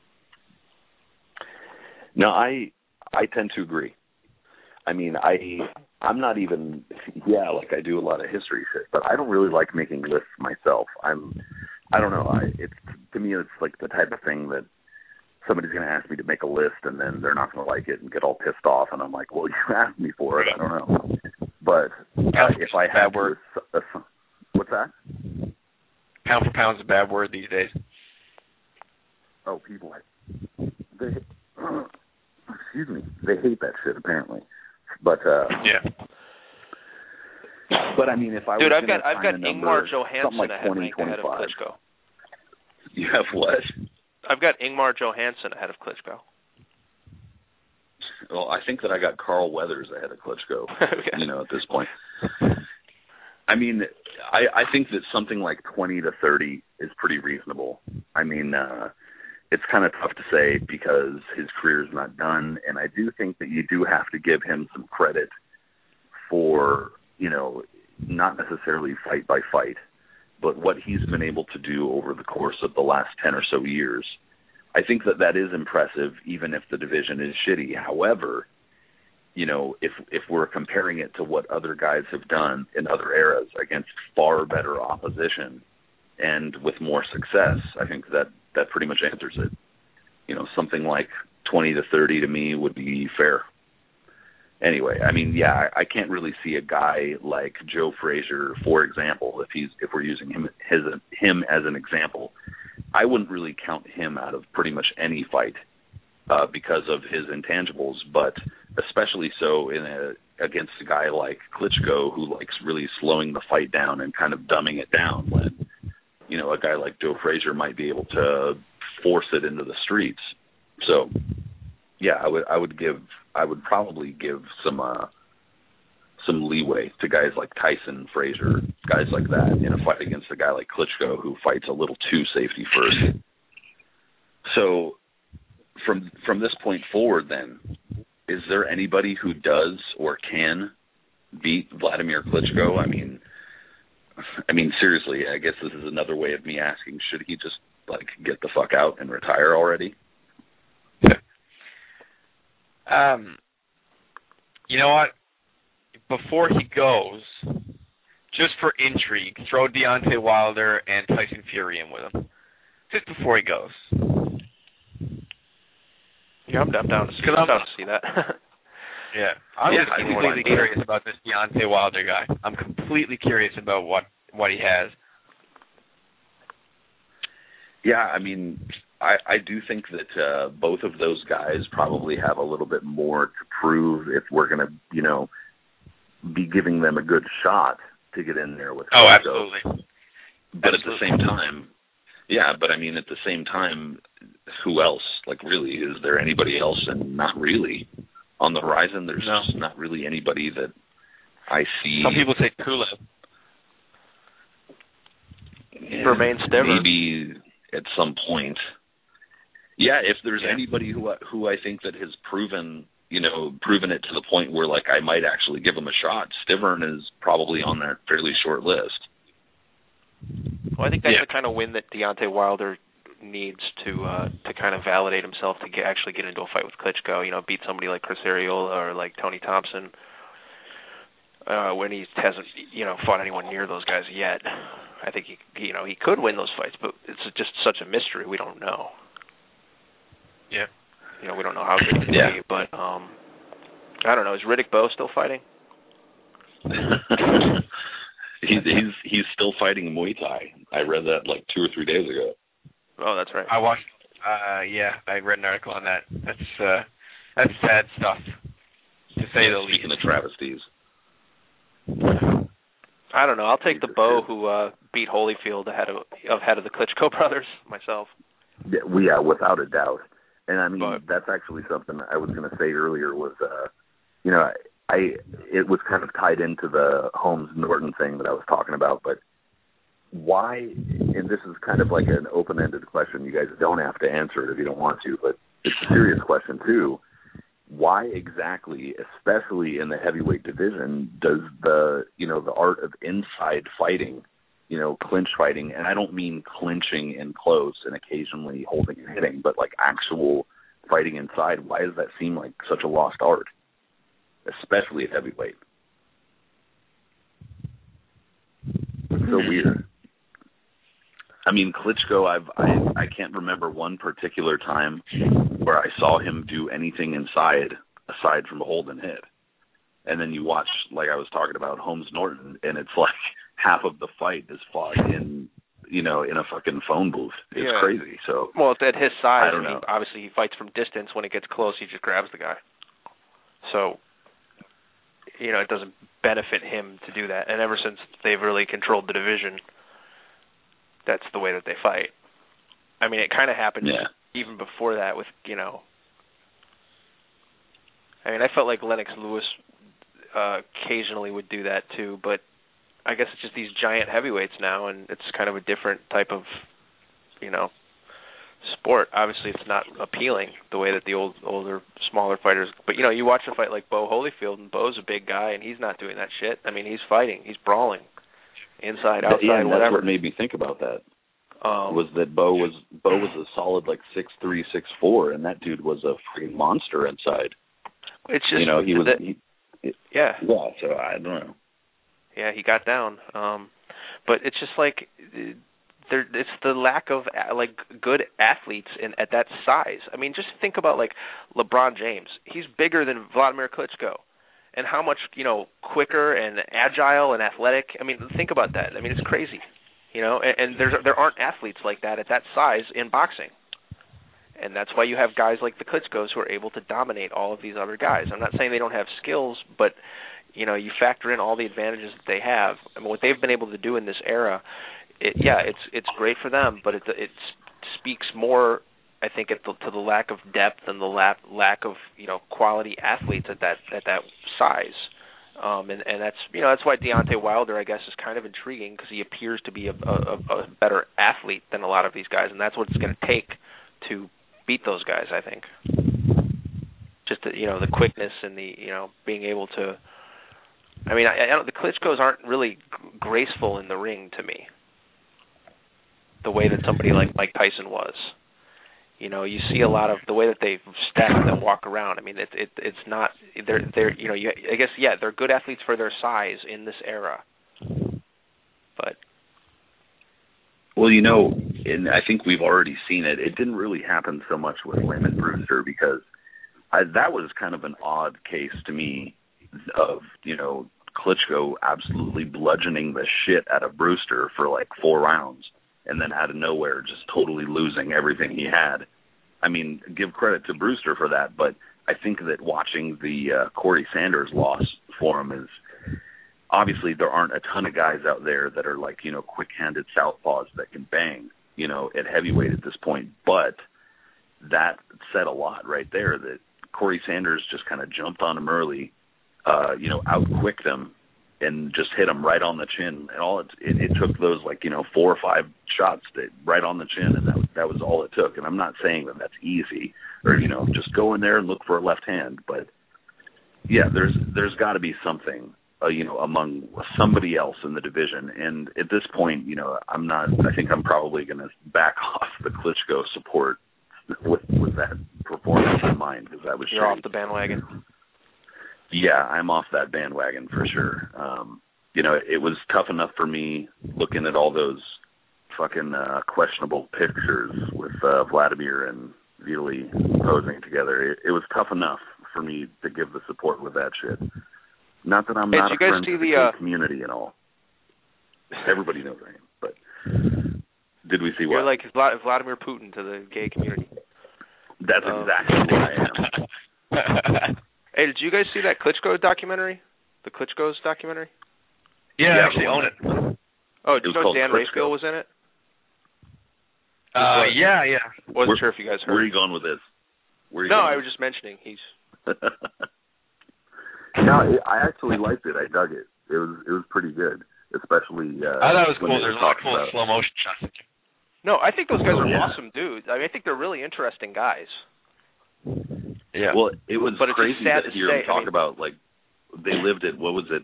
No, I tend to agree. I mean, I'm not even, like I do a lot of history shit, but I don't really like making lists myself. I don't know. To me, it's like the type of thing that somebody's going to ask me to make a list, and then they're not going to like it and get all pissed off, and I'm like, well, you asked me for it. I don't know. But if I had word. What's that? Pound for pound is a bad word these days. Oh, people, excuse me, they hate that shit apparently. But yeah. But I mean, if I Dude, was I've got Ingmar Johansson like ahead of Klitschko. You have what? I've got Ingmar Johansson ahead of Klitschko. Well, I think that I got Carl Weathers ahead of Klitschko. Okay. At this point. I mean, I think that something like 20 to 30 is pretty reasonable. I mean, it's kind of tough to say because his career is not done, and I do think that you do have to give him some credit for, not necessarily fight by fight, but what he's been able to do over the course of the last 10 or so years. I think that is impressive, even if the division is shitty. However, if we're comparing it to what other guys have done in other eras against far better opposition and with more success, I think that pretty much answers it. Something like 20 to 30 to me would be fair. Anyway, I mean, I can't really see a guy like Joe Frazier, for example, if we're using him as an example. I wouldn't really count him out of pretty much any fight because of his intangibles, but especially so against a guy like Klitschko, who likes really slowing the fight down and kind of dumbing it down when, a guy like Joe Frazier might be able to force it into the streets. So, I would probably give some leeway to guys like Tyson, Frazier, guys like that in a fight against a guy like Klitschko who fights a little too safety first. So, from this point forward, then, is there anybody who does or can beat Vladimir Klitschko? I mean, seriously, I guess this is another way of me asking, should he just, get the fuck out and retire already? You know what? Before he goes, just for intrigue, throw Deontay Wilder and Tyson Fury in with him. Just before he goes. Yeah, I'm down to see that. Yeah. I'm just completely curious about this Deontay Wilder guy. I'm completely curious about what he has. Yeah, I mean, I do think that both of those guys probably have a little bit more to prove if we're going to, be giving them a good shot to get in there with Klitschko. Oh, absolutely. But at the same time, at the same time, who else? Really, is there anybody else? And not really. On the horizon, there's just not really anybody that I see. Some people say Kula. Romain Stiverne. Maybe at some point. Yeah, if there's anybody who I think that has proven it to the point where I might actually give him a shot, Stiverne is probably on that fairly short list. Well, I think that's the kind of win that Deontay Wilder needs to kind of validate himself to actually get into a fight with Klitschko. Beat somebody like Chris Arreola or like Tony Thompson when he hasn't fought anyone near those guys yet. I think he could win those fights, but it's just such a mystery. We don't know. Yeah. We don't know how good he can be, but I don't know. Is Riddick Bowe still fighting? He's still fighting Muay Thai. I read that 2 or 3 days ago. Oh, that's right. I watched. I read an article on that. That's sad stuff, to say the least. Speaking of travesties. I don't know. I'll take the Bowe who beat Holyfield ahead of the Klitschko brothers myself. Yeah, without a doubt. And I mean, that's actually something I was going to say earlier was, it was kind of tied into the Holmes-Norton thing that I was talking about, but why, and this is kind of like an open-ended question, you guys don't have to answer it if you don't want to, but it's a serious question too. Why exactly, especially in the heavyweight division, does the art of inside fighting, clinch fighting, and I don't mean clinching in close and occasionally holding and hitting, but like actual fighting inside, why does that seem like such a lost art, especially at heavyweight? It's so weird. I mean, Klitschko, I can't remember one particular time where I saw him do anything inside aside from hold and hit. And then you watch, like I was talking about, Holmes-Norton, and it's like half of the fight is fought in a fucking phone booth. It's crazy. So, well, at his size, I don't know. Obviously he fights from distance. When it gets close, he just grabs the guy. So, it doesn't benefit him to do that. And ever since they've really controlled the division, that's the way that they fight. I mean, it kind of happened even before that with, I mean, I felt like Lennox Lewis occasionally would do that too, but I guess it's just these giant heavyweights now, and it's kind of a different type of, sport. Obviously, it's not appealing the way that the older, smaller fighters. But you watch a fight like Bo Holyfield, and Bo's a big guy, and he's not doing that shit. I mean, he's fighting, he's brawling, inside, outside, and whatever. That's what made me think about that. Was that Bo was a solid like 6'3", 6'4", and that dude was a freaking monster inside. It's just he was. Yeah. So I don't know. Yeah, he got down. But it's just like it's the lack of like good athletes at that size. I mean, just think about like LeBron James. He's bigger than Vladimir Klitschko, and how much quicker and agile and athletic. I mean, think about that. I mean, it's crazy. And there aren't athletes like that at that size in boxing. And that's why you have guys like the Klitschkos who are able to dominate all of these other guys. I'm not saying they don't have skills, but you factor in all the advantages that they have. I mean, what they've been able to do in this era, it's great for them, but it speaks more, I think, to the lack of depth and the lack of quality athletes at that size. And that's why Deontay Wilder, I guess, is kind of intriguing, because he appears to be a better athlete than a lot of these guys, and that's what it's going to take to beat those guys, I think. Just the quickness and the being able to. I mean, the Klitschkos aren't really graceful in the ring to me, the way that somebody like Mike Tyson was. You see a lot of the way that they step and walk around. I mean, it's not they're I guess they're good athletes for their size in this era, but. Well, and I think we've already seen it. It didn't really happen so much with Lemon Brewster, because that was kind of an odd case to me of, Klitschko absolutely bludgeoning the shit out of Brewster for like 4 rounds, and then out of nowhere just totally losing everything he had. I mean, give credit to Brewster for that, but I think that watching the Corey Sanders loss for him is, obviously there aren't a ton of guys out there that are like, quick-handed southpaws that can bang, at heavyweight at this point, but that said a lot right there, that Corey Sanders just kind of jumped on him early, out-quicked him, and just hit him right on the chin. And it took those 4 or 5 shots right on the chin, and that was all it took. And I'm not saying that that's easy, or just go in there and look for a left hand, but yeah, there's got to be something, among somebody else in the division. And at this point, I think I'm probably going to back off the Klitschko support with that performance in mind, because that was. You're off the bandwagon. Yeah, I'm off that bandwagon for sure. It was tough enough for me looking at all those fucking questionable pictures with Vladimir and Vili posing together. It was tough enough for me to give the support with that shit. Not that I'm not a friend of the gay community and all. Everybody knows I am, but did we see what? You're like Vladimir Putin to the gay community. That's exactly what I am. Hey, did you guys see that Klitschko documentary? The Klitschko's documentary? Yeah, I actually own it. Oh, did you know Dan Rafael was in it? Yeah. Wasn't sure if you guys heard. Where are you going with this? I was just mentioning. He's... No, I actually liked it. I dug it. It was pretty good, especially. I thought it was cool. when There's a lot of cool slow motion shots. No, I think those guys are awesome dudes. I mean, I think they're really interesting guys. Yeah. Well, it was but crazy it's sad to to hear say, them talk about, like, they lived at, what was it,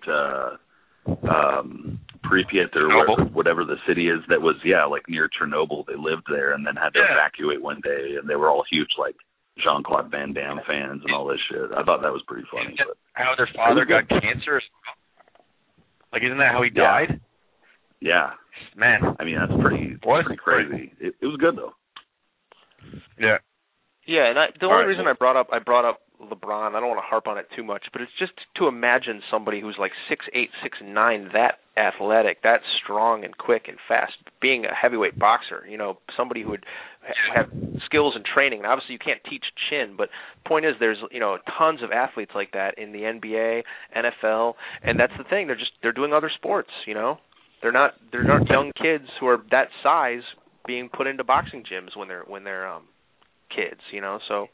Pripyat or whatever the city is that was, like near Chernobyl. They lived there and then had to evacuate one day, and they were all huge, like, Jean-Claude Van Damme fans and all this shit. I thought that was pretty funny. But how their father got cancer? Like, isn't that how he died? Yeah. Man. I mean, that's pretty crazy. It was good, though. Yeah. Yeah, and the only reason I brought up LeBron, I don't want to harp on it too much, but it's just to imagine somebody who's like 6'8", 6'9", that athletic, that strong and quick and fast, being a heavyweight boxer, somebody who would have skills and training. And obviously you can't teach chin, but the point is there's, tons of athletes like that in the NBA, NFL, and that's the thing. They're doing other sports, They're not young kids who are that size being put into boxing gyms when they're kids, So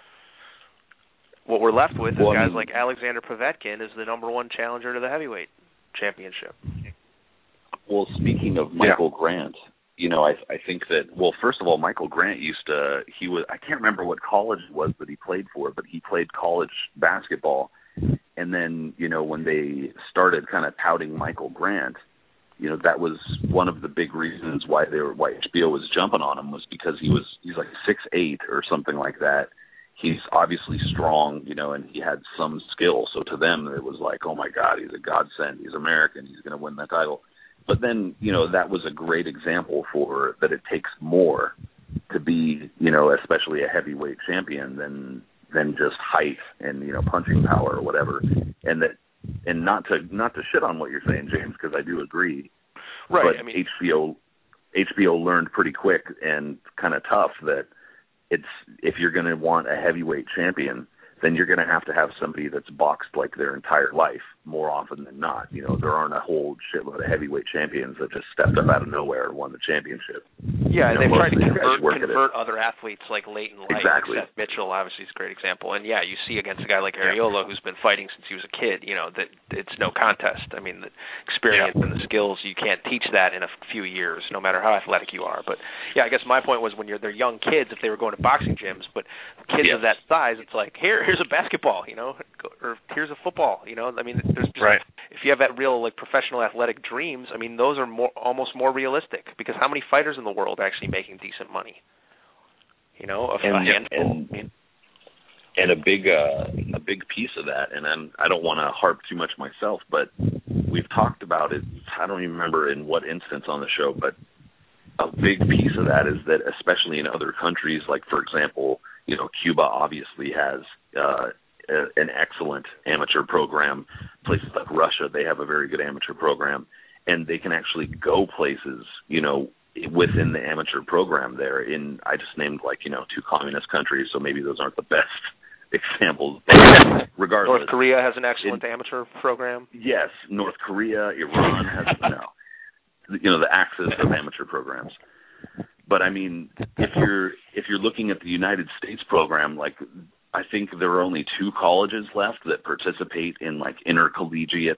what we're left with is guys like Alexander Povetkin is the number one challenger to the heavyweight championship. Well, speaking of Michael Grant, I think that, well, first of all, Michael Grant I can't remember what college it was that he played for, but he played college basketball. And then, when they started kind of touting Michael Grant, that was one of the big reasons why HBO was jumping on him, was because he's like 6'8" or something like that. He's obviously strong, and he had some skill. So to them, it was like, oh my God, he's a godsend. He's American. He's going to win that title. But then, that was a great example for that. It takes more to be, especially a heavyweight champion than just height and, punching power or whatever. And not to shit on what you're saying, James, because I do agree. Right. But I mean, HBO learned pretty quick and kind of tough that if you're going to want a heavyweight champion, then you're going to have somebody that's boxed like their entire life more often than not. There aren't a whole shitload of heavyweight champions that just stepped up out of nowhere and won the championship. Yeah, and they've tried to convert other athletes like late in life. Exactly. Seth Mitchell, obviously, is a great example. And, you see against a guy like Arreola, who's been fighting since he was a kid, that it's no contest. I mean, the experience and the skills, you can't teach that in a few years, no matter how athletic you are. But, I guess my point was when they're young kids, if they were going to boxing gyms, but kids of that size, it's like, here's a basketball, or here's a football, I mean, there's just, if you have that real, like, professional athletic dreams, I mean, those are almost more realistic, because how many fighters in the world are actually making decent money? A handful. And a big piece of that, and I don't want to harp too much myself, but we've talked about it, I don't even remember in what instance on the show, but a big piece of that is that especially in other countries, like, for example, Cuba obviously has an excellent amateur program. Places like Russia, they have a very good amateur program, and they can actually go places, within the amateur program there. I just named, like, 2 communist countries, so maybe those aren't the best examples. But regardless, North Korea has an excellent amateur program. Yes, North Korea, Iran has the axis of amateur programs. But I mean, if you're looking at the United States program, like, I think there are only 2 colleges left that participate in, like, intercollegiate,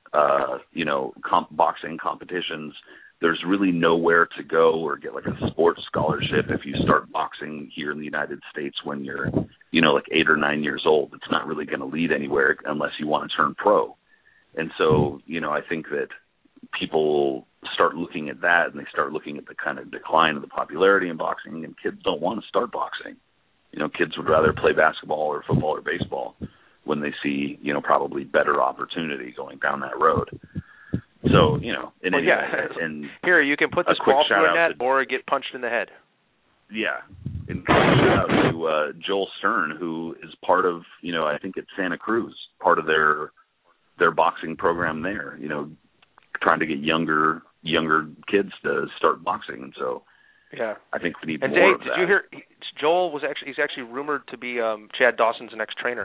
boxing competitions. There's really nowhere to go or get, like, a sports scholarship if you start boxing here in the United States when you're, like 8 or 9 years old. It's not really going to lead anywhere unless you want to turn pro. And so, I think that people start looking at that, and they start looking at the kind of decline of the popularity in boxing, and kids don't want to start boxing. Kids would rather play basketball or football or baseball when they see, probably better opportunity going down that road. So, and here, you can put this ball through a net or get punched in the head. Yeah. And shout out to Joel Stern, who is part of, I think it's Santa Cruz, part of their boxing program there, trying to get younger kids to start boxing. And so I think we need more of that. Did you hear Joel he's actually rumored to be Chad Dawson's next trainer.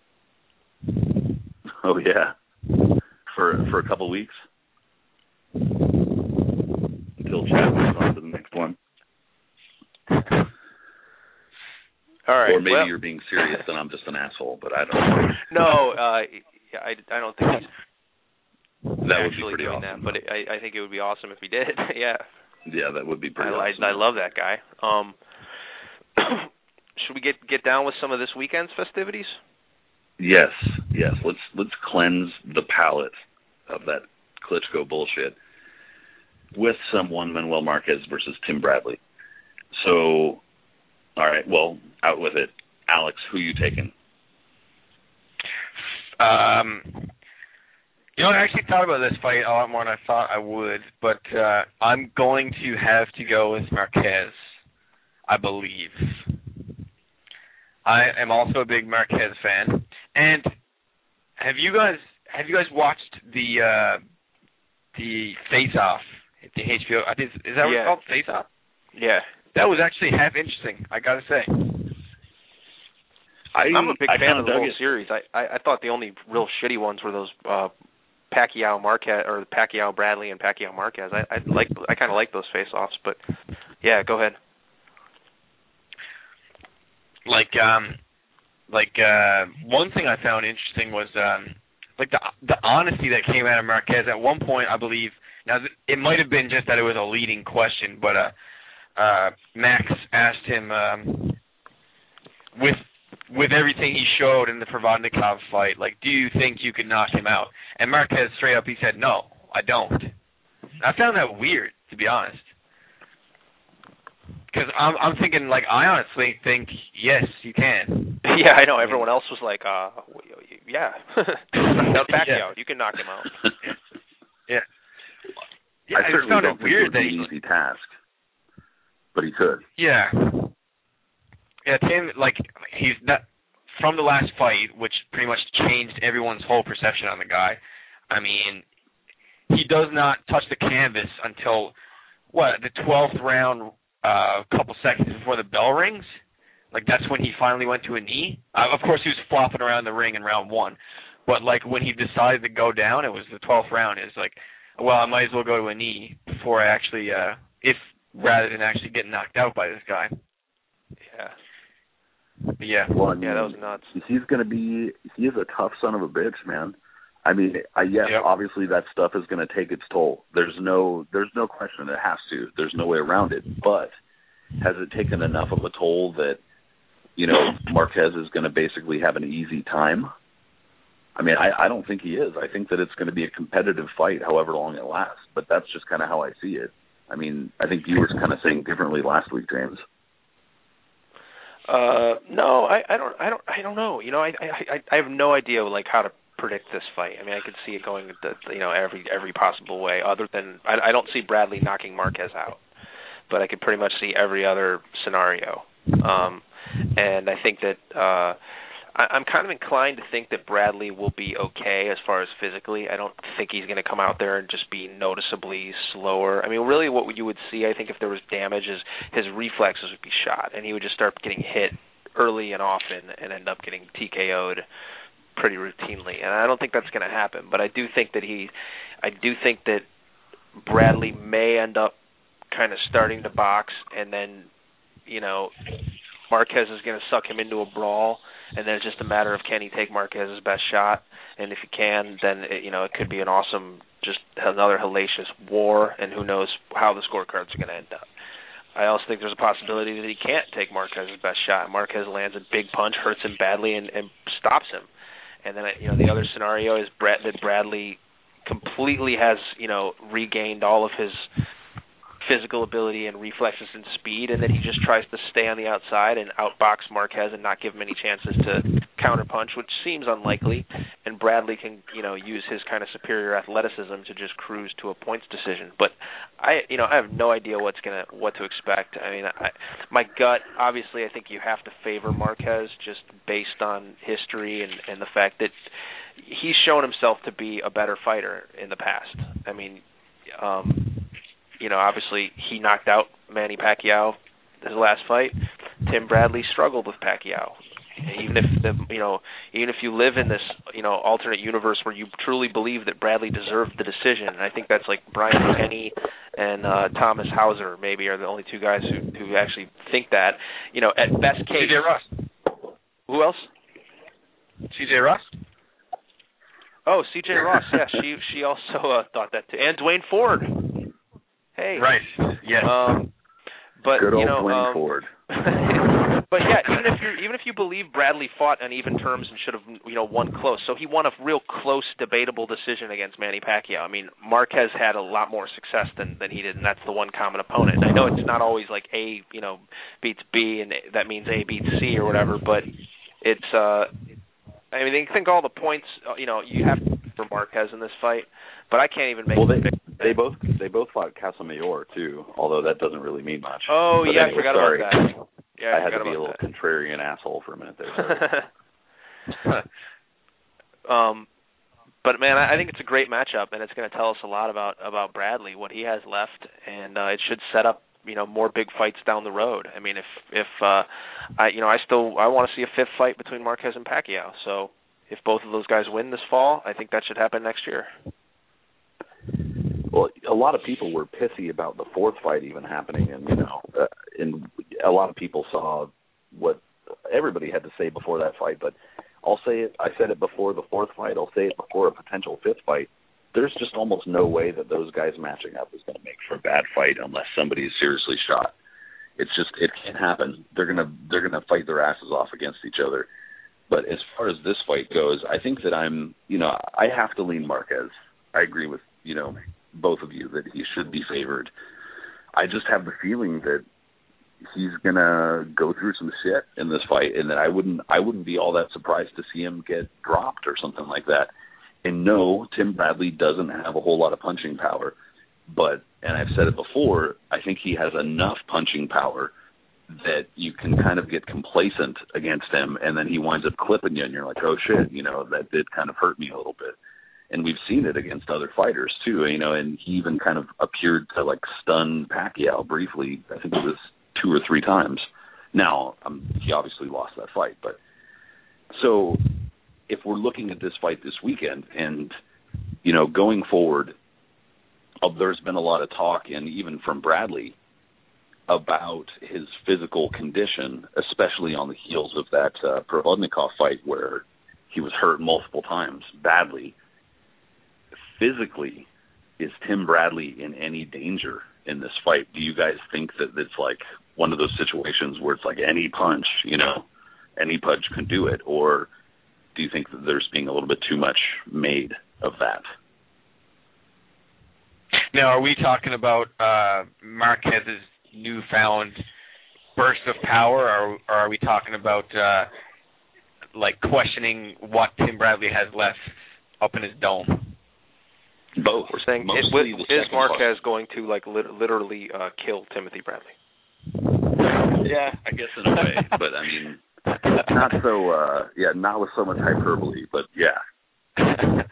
Oh yeah. For a couple weeks. Until Chad moves on to the next one. All right. Or maybe you're being serious and I'm just an asshole, but I don't know. No, Yeah, I don't think he's that would be actually pretty doing awesome. that, but I think it would be awesome if he did. Yeah. Yeah, that would be pretty awesome. I love that guy. Should we get down with some of this weekend's festivities? Yes. Let's cleanse the palate of that Klitschko bullshit with some Juan Manuel Marquez versus Tim Bradley. So, all right, well, out with it. Alex, who you taking? I actually thought about this fight a lot more than I thought I would, but I'm going to have to go with Marquez, I believe. I am also a big Marquez fan. And have you guys watched the Face Off at the HBO? I think is that what it's called, Face Off? Yeah. That was actually half interesting, I gotta say. I'm a big fan of the whole series. I thought the only real shitty ones were those Pacquiao Marquez or Pacquiao Bradley and Pacquiao Marquez. I kind of like those face-offs, but yeah, go ahead. One thing I found interesting was the honesty that came out of Marquez. At one point, I believe, now it might have been just that it was a leading question, but Max asked him with everything he showed in the Provodnikov fight, do you think you could knock him out? And Marquez straight up, he said, no, I don't. I found that weird, to be honest. Because I'm thinking, I honestly think, yes, you can. Yeah, I know. Everyone else was like, yeah. Now Pacquiao, you can knock him out. Yeah. I certainly found don't it weird think it would be an easy task, but he could. Yeah. Yeah, Tim, he's not, from the last fight, which pretty much changed everyone's whole perception on the guy. I mean, he does not touch the canvas until, the 12th round, a couple seconds before the bell rings. That's when he finally went to a knee. Of course, he was flopping around the ring in round one. But, when he decided to go down, it was the 12th round. It's I might as well go to a knee before I actually, rather than actually get knocked out by this guy. Yeah. Yeah. Well, I mean, that was nuts. He is a tough son of a bitch, man. I mean, obviously that stuff is going to take its toll. There's no question it has to. There's no way around it. But has it taken enough of a toll that, Marquez is going to basically have an easy time? I mean, I don't think he is. I think that it's going to be a competitive fight, however long it lasts. But that's just kind of how I see it. I mean, I think you were kind of saying differently last week, James. No, I don't know. I have no idea how to predict this fight. I mean, I could see it going every possible way. Other than I don't see Bradley knocking Marquez out, but I could pretty much see every other scenario. And I think that I'm kind of inclined to think that Bradley will be okay as far as physically. I don't think he's going to come out there and just be noticeably slower. I mean, really what you would see, I think, if there was damage, is his reflexes would be shot, and he would just start getting hit early and often and end up getting TKO'd pretty routinely. And I don't think that's going to happen, but I do think that Bradley may end up kind of starting to box, and then, Marquez is going to suck him into a brawl, and then it's just a matter of can he take Marquez's best shot, and if he can, then it could be an awesome, just another hellacious war, and who knows how the scorecards are going to end up. I also think there's a possibility that he can't take Marquez's best shot. Marquez lands a big punch, hurts him badly, and stops him. And then the other scenario is that Bradley completely has regained all of his physical ability and reflexes and speed, and that he just tries to stay on the outside and outbox Marquez and not give him any chances to counterpunch, which seems unlikely, and Bradley can use his kind of superior athleticism to just cruise to a points decision. But I have no idea what to expect. I mean, my gut, obviously, I think you have to favor Marquez just based on history and the fact that he's shown himself to be a better fighter in the past. I mean, obviously he knocked out Manny Pacquiao his last fight. Tim Bradley struggled with Pacquiao. Even if you live in this alternate universe where you truly believe that Bradley deserved the decision, and I think that's Brian Kenny and Thomas Hauser maybe are the only two guys who actually think that. At best case, CJ Rust. Who else? CJ Rust. Oh, C.J. Ross. Yeah, she also thought that too, and Dwayne Ford. Hey. Right. Yes. But good old Dwayne Ford. But yeah, even if you believe Bradley fought on even terms and should have won close, so he won a real close, debatable decision against Manny Pacquiao. I mean, Marquez had a lot more success than he did, and that's the one common opponent. And I know it's not always like A beats B, and that means A beats C or whatever, but it's I mean, I think all the points you have for Marquez in this fight, but I can't even make. Well, they both fought Casamayor too, although that doesn't really mean much. Oh but yeah, anyway, I forgot sorry. about that. Yeah, I had to be a little contrarian asshole for a minute there. But man, I think it's a great matchup, and it's going to tell us a lot about Bradley, what he has left, and it should set up more big fights down the road. I mean, if I want to see a fifth fight between Marquez and Pacquiao. So if both of those guys win this fall, I think that should happen next year. Well, a lot of people were pissy about the fourth fight even happening, and and a lot of people saw what everybody had to say before that fight. But I'll say it. I said it before the fourth fight. I'll say it before a potential fifth fight. There's just almost no way that those guys matching up is going to make for a bad fight unless somebody is seriously shot. It can't happen. They're gonna fight their asses off against each other. But as far as this fight goes, I think that I have to lean Marquez. I agree with both of you that he should be favored. I just have the feeling that he's gonna go through some shit in this fight, and that I wouldn't be all that surprised to see him get dropped or something like that. And no, Tim Bradley doesn't have a whole lot of punching power, and I've said it before, I think he has enough punching power that you can kind of get complacent against him, and then he winds up clipping you, and you're like, oh shit, that did kind of hurt me a little bit. And we've seen it against other fighters too, and he even kind of appeared to stun Pacquiao briefly. I think it was 2 or 3 times. Now, he obviously lost that fight, but so if we're looking at this fight this weekend, and going forward, there's been a lot of talk, and even from Bradley, about his physical condition, especially on the heels of that Provodnikov fight where he was hurt multiple times badly. Physically, is Tim Bradley in any danger in this fight? Do you guys think that it's like one of those situations where it's like any punch can do it? Or do you think that there's being a little bit too much made of that? Now, are we talking about Marquez's newfound burst of power, or are we talking about questioning what Tim Bradley has left up in his dome? Both. We're saying is Marquez going to literally kill Timothy Bradley? Yeah, I guess in a way, but I mean, not so. Not with so much hyperbole, but yeah.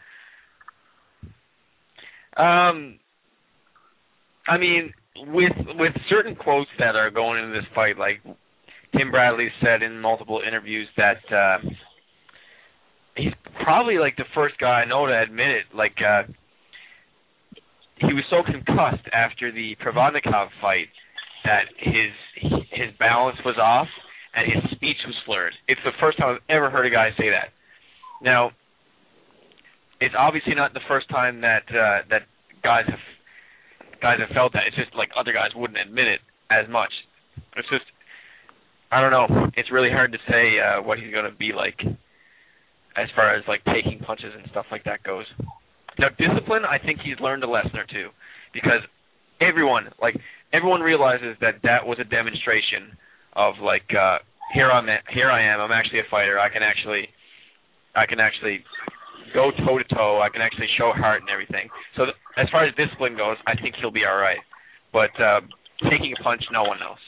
I mean, with certain quotes that are going into this fight, like Tim Bradley said in multiple interviews that he's probably the first guy I know to admit it. He was so concussed after the Provodnikov fight that his balance was off and his speech was slurred. It's the first time I've ever heard a guy say that. Now, it's obviously not the first time that guys have felt that. It's just other guys wouldn't admit it as much. It's just, I don't know. It's really hard to say what he's going to be like as far as taking punches and stuff like that goes. Now, discipline, I think he's learned a lesson or two, because everyone realizes that was a demonstration of here I am. I'm actually a fighter. I can actually go toe to toe. I can actually show heart and everything. So as far as discipline goes, I think he'll be all right. But taking a punch, no one knows.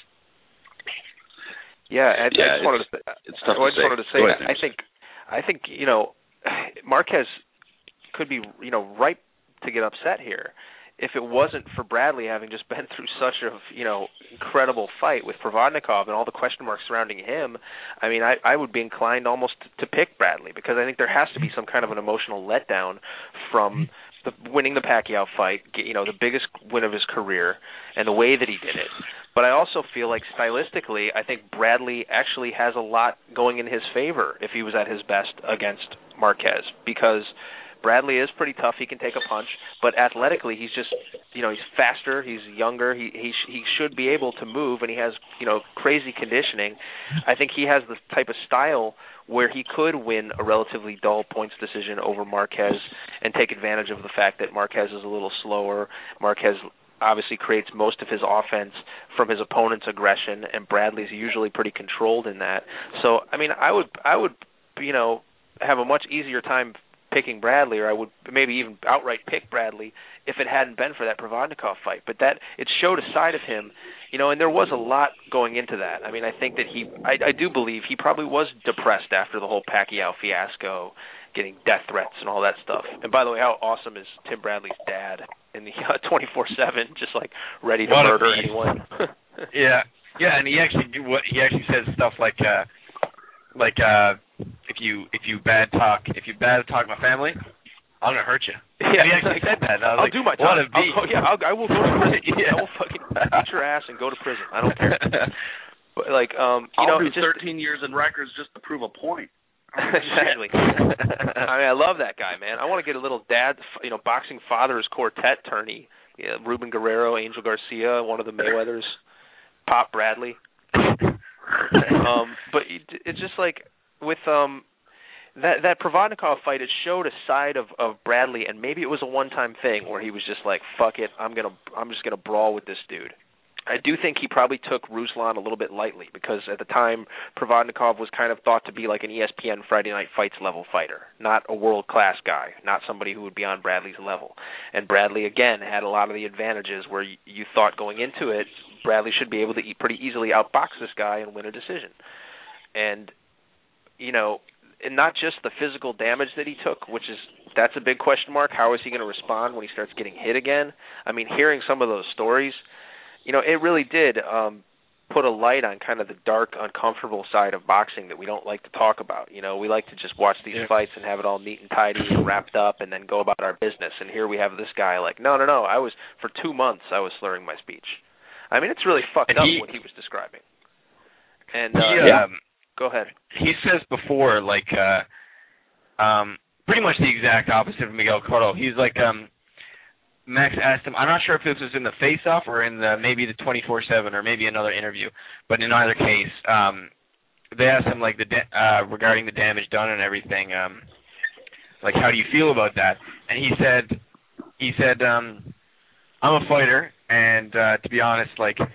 Yeah, I just wanted to say I think Marquez could be ripe to get upset here if it wasn't for Bradley having just been through such a incredible fight with Provodnikov and all the question marks surrounding him. I mean, I would be inclined almost to pick Bradley, because I think there has to be some kind of an emotional letdown from winning the Pacquiao fight, the biggest win of his career, and the way that he did it. But I also feel like stylistically, I think Bradley actually has a lot going in his favor if he was at his best against Marquez, because Bradley is pretty tough. He can take a punch, but athletically, he's just, he's faster. He's younger. He should be able to move, and he has, crazy conditioning. I think he has the type of style where he could win a relatively dull points decision over Marquez and take advantage of the fact that Marquez is a little slower. Marquez obviously creates most of his offense from his opponent's aggression, and Bradley's usually pretty controlled in that. So, I mean, I would have a much easier time picking Bradley, or I would maybe even outright pick Bradley if it hadn't been for that Provodnikov fight. But that it showed a side of him, and there was a lot going into that. I mean, I think that I do believe he probably was depressed after the whole Pacquiao fiasco, getting death threats and all that stuff. And by the way, how awesome is Tim Bradley's dad in the 24/7, just like ready to murder anyone? Yeah, and he actually says stuff like if you bad talk my family, I'm gonna hurt you. Yeah, and he actually said that. And I was I'll like, do my what time. I will go to prison. Yeah. I will fucking beat your ass and go to prison. I don't care. But I'll do 13 years in records just to prove a point. Exactly. I mean, I love that guy, man. I want to get a little dad, boxing fathers quartet tourney. Yeah, Ruben Guerrero, Angel Garcia, one of the Mayweathers, Pop Bradley. But it's just like with that Provodnikov fight, it showed a side of Bradley, and maybe it was a one-time thing where he was just like, fuck it, I'm just gonna brawl with this dude. I do think he probably took Ruslan a little bit lightly because at the time Provodnikov was kind of thought to be like an ESPN Friday Night Fights level fighter, not a world-class guy, not somebody who would be on Bradley's level. And Bradley, again, had a lot of the advantages where you thought going into it Bradley should be able to pretty easily outbox this guy and win a decision. And, and not just the physical damage that he took, that's a big question mark. How is he going to respond when he starts getting hit again? I mean, hearing some of those stories, it really did put a light on kind of the dark, uncomfortable side of boxing that we don't like to talk about. We like to just watch these fights and have it all neat and tidy and wrapped up and then go about our business. And here we have this guy like, no. For 2 months, I was slurring my speech. I mean, it's really fucked up what he was describing. And go ahead. He says before, pretty much the exact opposite of Miguel Cotto. He's like, Max asked him, I'm not sure if this was in the face-off or in maybe the 24/7 or maybe another interview, but in either case, they asked him regarding the damage done and everything, how do you feel about that? And he said, I'm a fighter, and to be honest,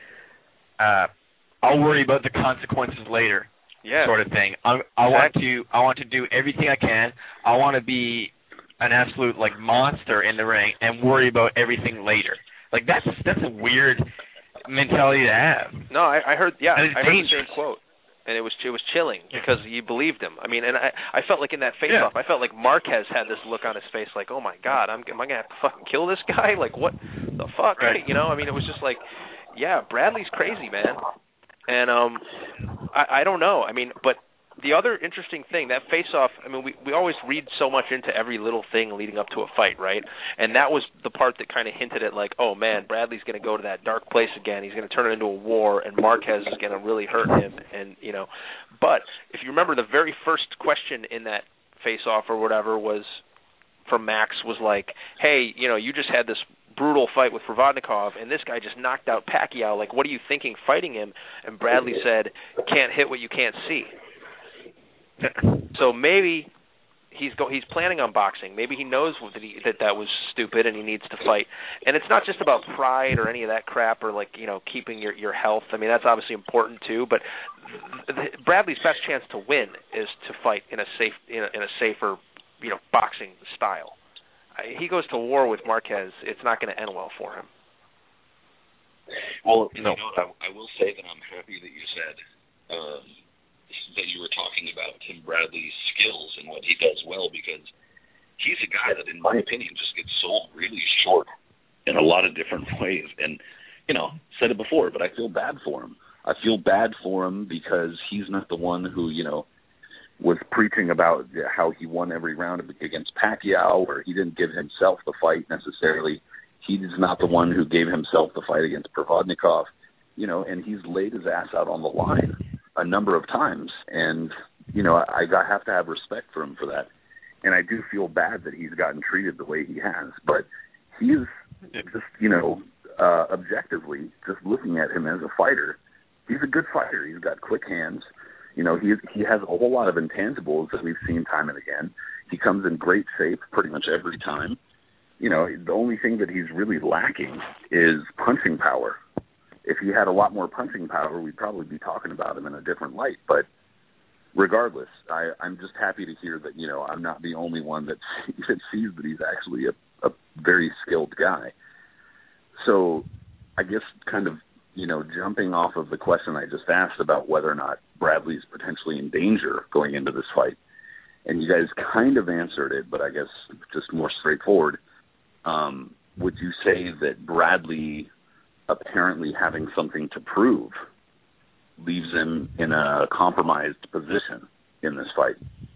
I'll worry about the consequences later, sort of thing. I want to do everything I can. I want to be an absolute monster in the ring and worry about everything later. That's a weird mentality to have. No, I heard. Yeah, I heard the same quote, and it was chilling because you believed him. I mean, and I felt like in that face-off, I felt like Marquez had this look on his face, like, oh my God, am I gonna have to fucking kill this guy? Like, what the fuck? Right. I mean, it was just like, yeah, Bradley's crazy, man, and I don't know. I mean, but the other interesting thing, that face-off, I mean, we always read so much into every little thing leading up to a fight, right? And that was the part that kind of hinted at, oh, man, Bradley's going to go to that dark place again. He's going to turn it into a war, and Marquez is going to really hurt him. And, but if you remember, the very first question in that face-off or whatever was from Max was like, hey, you just had this brutal fight with Provodnikov, and this guy just knocked out Pacquiao. What are you thinking fighting him? And Bradley said, can't hit what you can't see. So maybe he's planning on boxing. Maybe he knows that was stupid and he needs to fight. And it's not just about pride or any of that crap or keeping your health. I mean, that's obviously important too. But Bradley's best chance to win is to fight in a safer boxing style. He goes to war with Marquez. It's not going to end well for him. Well, I will say that I'm happy that you said that you were talking about Tim Bradley's skills and what he does well, because he's a guy that, in my opinion, just gets sold really short in a lot of different ways. And, said it before, but I feel bad for him. I feel bad for him because he's not the one who, was preaching about how he won every round against Pacquiao, or he didn't give himself the fight necessarily. He's not the one who gave himself the fight against Provodnikov, and he's laid his ass out on the line a number of times, and I have to have respect for him for that. and I do feel bad that he's gotten treated the way he has. But he is just, objectively, just looking at him as a fighter, he's a good fighter. He's got quick hands. He has a whole lot of intangibles that we've seen time and again. He comes in great shape pretty much every time. The only thing that he's really lacking is punching power. If he had a lot more punching power, we'd probably be talking about him in a different light. But regardless, I'm just happy to hear that, I'm not the only one that sees that he's actually a very skilled guy. So I guess kind of, jumping off of the question I just asked about whether or not Bradley's potentially in danger going into this fight, and you guys kind of answered it, but I guess just more straightforward, would you say that Bradley apparently having something to prove leaves him in a compromised position in this fight?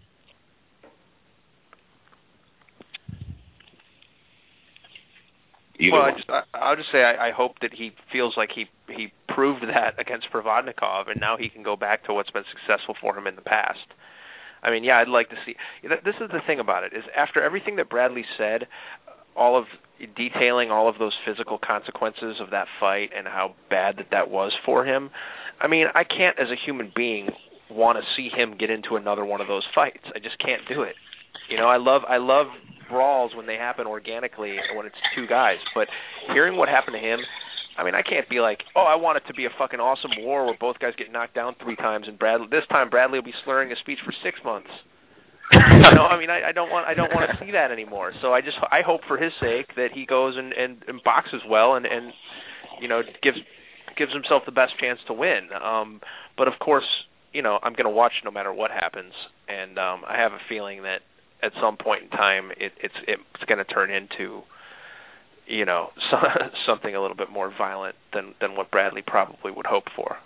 Well, I'll just say I hope that he feels like he proved that against Provodnikov, and now he can go back to what's been successful for him in the past. I mean, yeah, I'd like to see. This is the thing about it, is after everything that Bradley said, detailing all of those physical consequences of that fight and how bad that was for him, I mean, I can't, as a human being, want to see him get into another one of those fights. I just can't do it. I love brawls when they happen organically, when it's two guys, but hearing what happened to him, I mean, I can't be like, I want it to be a fucking awesome war where both guys get knocked down 3 times, and this time Bradley will be slurring his speech for 6 months. I mean, I don't want to see that anymore. So I hope for his sake that he goes and boxes well and gives himself the best chance to win. But of course, I'm going to watch no matter what happens, and I have a feeling that at some point in time it's going to turn into something a little bit more violent than what Bradley probably would hope for.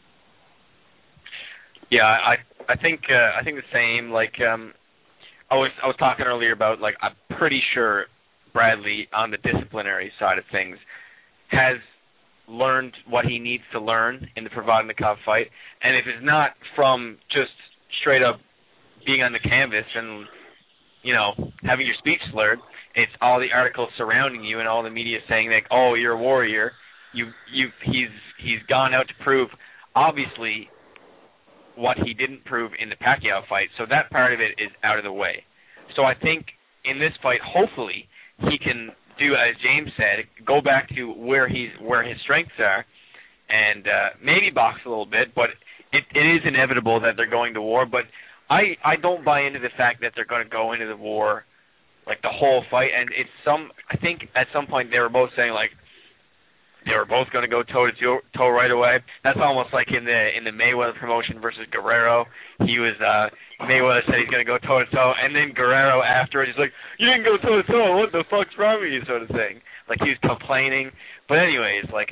Yeah, I think the same. Like I was talking earlier about, like, I'm pretty sure Bradley on the disciplinary side of things has learned what he needs to learn in the Provodnikov fight, and if it's not from just straight up being on the canvas and having your speech slurred, it's all the articles surrounding you and all the media saying like, oh, you're a warrior. He's gone out to prove, obviously, what he didn't prove in the Pacquiao fight. So that part of it is out of the way. So I think in this fight, hopefully, he can do, as James said, go back to where his strengths are, and maybe box a little bit. But it is inevitable that they're going to war. But I don't buy into the fact that they're going to go into the war like the whole fight. And I think at some point they were both saying like they were both going to go toe to toe right away. That's almost like in the Mayweather promotion versus Guerrero. Mayweather said he's going to go toe to toe, and then Guerrero afterwards he's like, you didn't go toe to toe. What the fuck's wrong with you, sort of thing. Like he was complaining. But anyways, like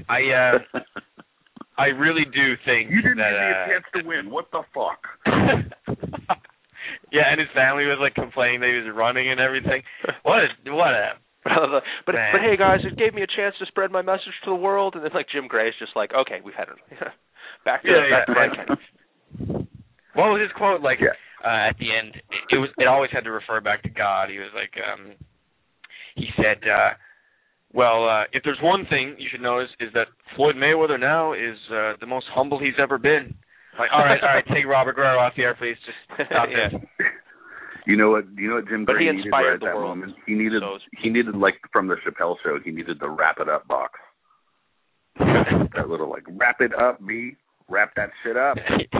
I really do think you didn't that give me a chance to win. What the fuck? Yeah, and his family was like complaining that he was running and everything. What a but hey guys, it gave me a chance to spread my message to the world, and then like Jim Gray's just like, okay, we've had it. back to Frank. What was his quote? Like at the end, it always had to refer back to God. He was like, he said, if there's one thing you should notice is that Floyd Mayweather now is the most humble he's ever been. Like, all right, take Robert Guerrero off the air, please. Just stop this. You know what Jim Gray needed right at that world. moment? He needed like from the Chappelle Show, he needed the wrap it up box. That little like, wrap it up, B. Wrap that shit up.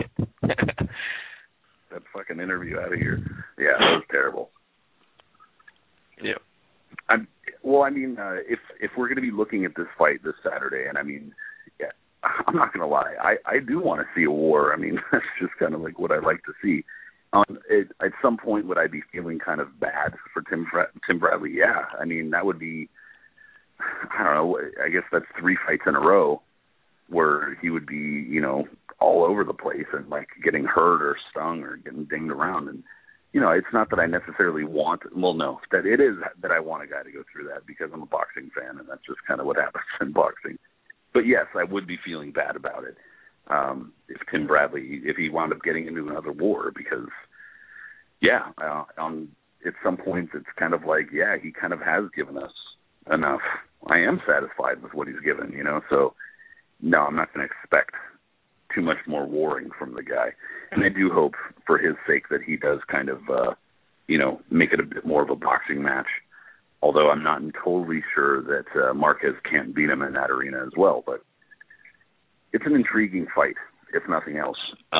That fucking interview out of here. Yeah, that was terrible. Yeah. If we're going to be looking at this fight this Saturday, and I mean, yeah, I'm not going to lie, I do want to see a war. I mean, that's just kind of like what I like to see. At some point, would I be feeling kind of bad for Tim Bradley? Yeah. I mean, that would be, I don't know, I guess that's 3 fights in a row where he would be, all over the place and like getting hurt or stung or getting dinged around. And, it's not that I necessarily want, that it is that I want a guy to go through that because I'm a boxing fan and that's just kind of what happens in boxing. But yes, I would be feeling bad about it. If Tim Bradley, if he wound up getting into another war, because, on at some point it's kind of like, yeah, he kind of has given us enough. I am satisfied with what he's given, so no, I'm not going to expect too much more warring from the guy. And I do hope for his sake that he does kind of, make it a bit more of a boxing match, although I'm not totally sure that Marquez can't beat him in that arena as well. But it's an intriguing fight, if nothing else.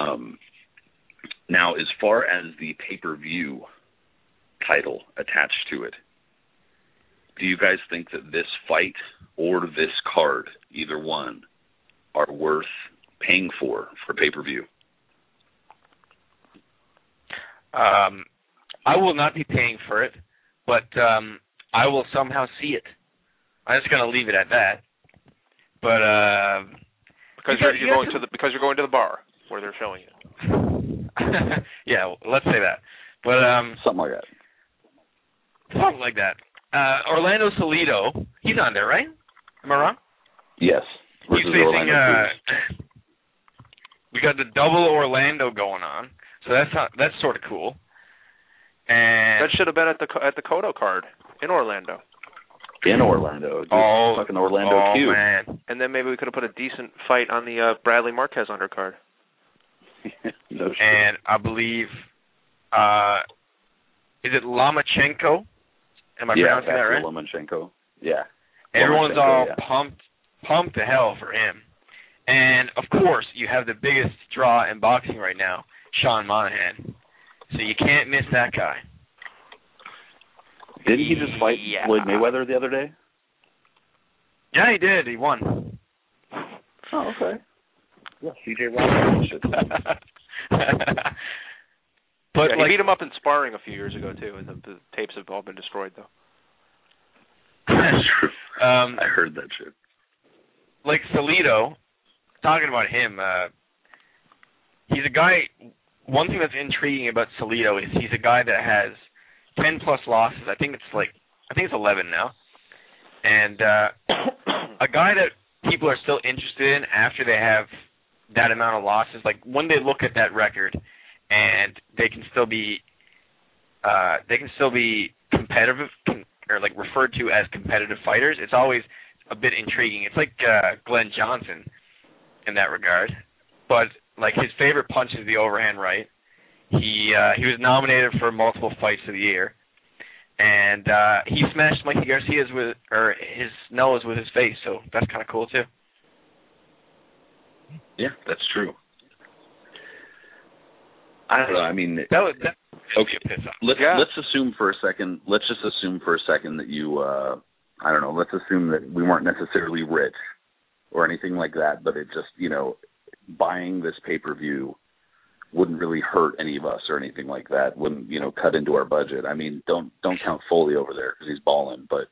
Now, as far as the pay-per-view title attached to it, do you guys think that this fight or this card, either one, are worth paying for pay-per-view? I will not be paying for it, but I will somehow see it. I'm just going to leave it at that. But because you're going to the bar where they're showing it. Yeah, well, let's say that. But something like that. Something like that. Orlando Salido, he's on there, right? Am I wrong? Yes. He's facing. We got the double Orlando going on, so that's sort of cool. And that should have been at the Cotto card in Orlando. In Orlando. Fucking Orlando Q. Man. And then maybe we could have put a decent fight on the Bradley Marquez undercard. No shit. And I believe, is it Lomachenko? Am I pronouncing that right? Lomachenko. Yeah. Everyone's all pumped to hell for him. And, of course, you have the biggest draw in boxing right now, Sean Monahan. So you can't miss that guy. Didn't he just fight Floyd Mayweather the other day? Yeah, he did. He won. Oh, okay. Yeah, CJ Robinson. But he beat him up in sparring a few years ago, too, and the tapes have all been destroyed, though. That's true. I heard that shit. Like Salido, talking about him, he's a guy. One thing that's intriguing about Salido is he's a guy that has 10 plus losses. I think it's 11 now, and a guy that people are still interested in after they have that amount of losses. Like when they look at that record, and they can still be competitive or like referred to as competitive fighters. It's always a bit intriguing. It's like Glenn Johnson in that regard, but like his favorite punch is the overhand right. He was nominated for multiple fights of the year, and he smashed Mikey Garcia's his nose with his face. So that's kind of cool too. Yeah, that's true. I don't know. I mean, okay. Let's assume for a second. Let's just assume for a second that you. I don't know. Let's assume that we weren't necessarily rich or anything like that, but it just buying this pay-per-view wouldn't really hurt any of us or anything like that. Wouldn't cut into our budget. I mean, don't count Foley over there because he's balling, but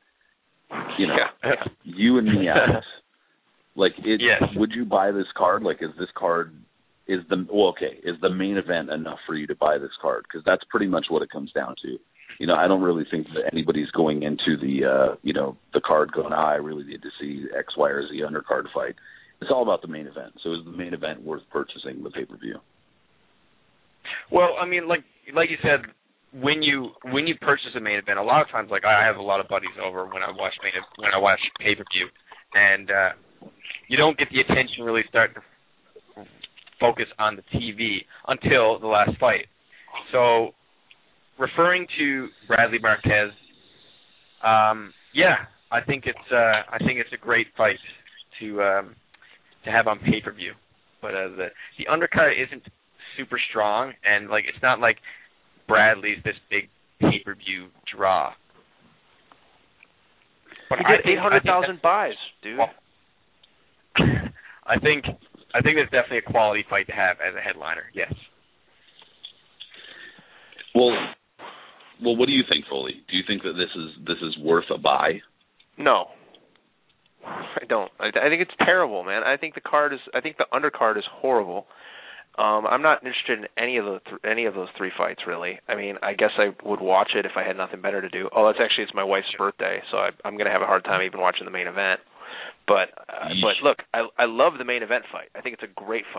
you and me, Alex. Like, yes. Would you buy this card? Like, is this card? Is the main event enough for you to buy this card? Because that's pretty much what it comes down to. I don't really think that anybody's going into the card going, I really need to see X, Y, or Z undercard fight. It's all about the main event. So is the main event worth purchasing the pay-per-view? Well, I mean, like you said, when you purchase a main event, a lot of times, like I have a lot of buddies over when I watch pay-per-view, and you don't get the attention really start to focus on the TV until the last fight. So, referring to Bradley Marquez, I think it's a great fight to have on pay-per-view. But the undercard isn't super strong, and like it's not like Bradley's this big pay-per-view draw. But he did 800,000 buys, dude. Well, I think it's definitely a quality fight to have as a headliner. Yes. Well, what do you think, Foley? Do you think that this is worth a buy? No, I don't. I think it's terrible, man. I think the undercard is horrible. I'm not interested in any of those three fights, really. I mean, I guess I would watch it if I had nothing better to do. Oh, it's my wife's birthday, so I'm going to have a hard time even watching the main event. But look, I love the main event fight. I think it's a great fight.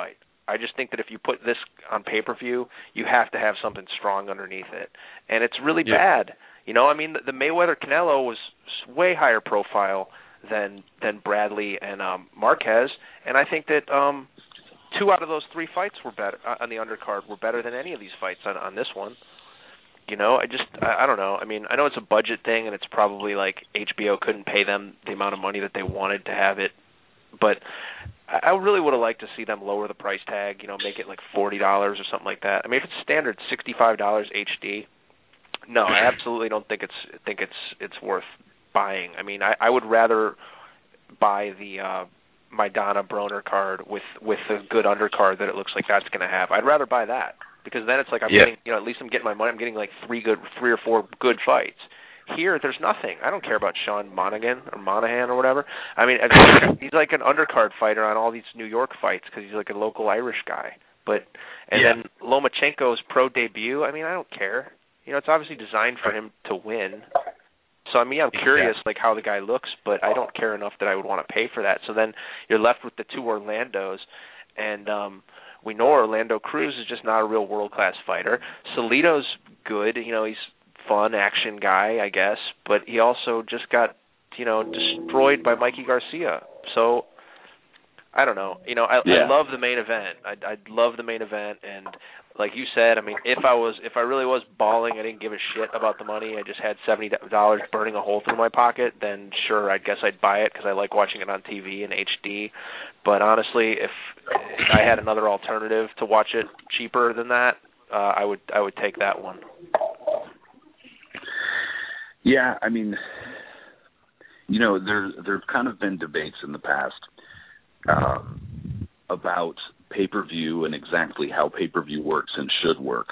I just think that if you put this on pay-per-view, you have to have something strong underneath it, and it's really bad. You know, I mean, the Mayweather-Canelo was way higher profile than Bradley and Marquez, and I think that 2 out of those 3 fights were better on the undercard were better than any of these fights on this one. You know, I don't know. I mean, I know it's a budget thing, and it's probably like HBO couldn't pay them the amount of money that they wanted to have it, but I really would have liked to see them lower the price tag. You know, make it like $40 or something like that. I mean, if it's standard $65 HD, no, I absolutely don't think it's worth buying. I mean, I would rather buy the Maidana Broner card with a good undercard that it looks like that's going to have. I'd rather buy that because then it's like I'm getting, you know, at least I'm getting my money. I'm getting like 3 or 4 good fights. Here, there's nothing. I don't care about Sean Monahan or whatever. I mean, he's like an undercard fighter on all these New York fights because he's like a local Irish guy. Then Lomachenko's pro debut. I mean, I don't care. You know, it's obviously designed for him to win. So, I mean, I'm curious, like, how the guy looks, but I don't care enough that I would want to pay for that. So then you're left with the 2 Orlandos, and we know Orlando Cruz is just not a real world-class fighter. Salido's good. You know, he's fun action guy, I guess, but he also just got, you know, destroyed by Mikey Garcia. So, I don't know. You know, I love the main event. I love the main event, and like you said, I mean, if I really was balling, I didn't give a shit about the money. I just had $70 burning a hole through my pocket. Then sure, I guess I'd buy it because I like watching it on TV in HD. But honestly, if I had another alternative to watch it cheaper than that, I would take that one. Yeah, I mean, you know, there've kind of been debates in the past about pay-per-view and exactly how pay-per-view works and should work.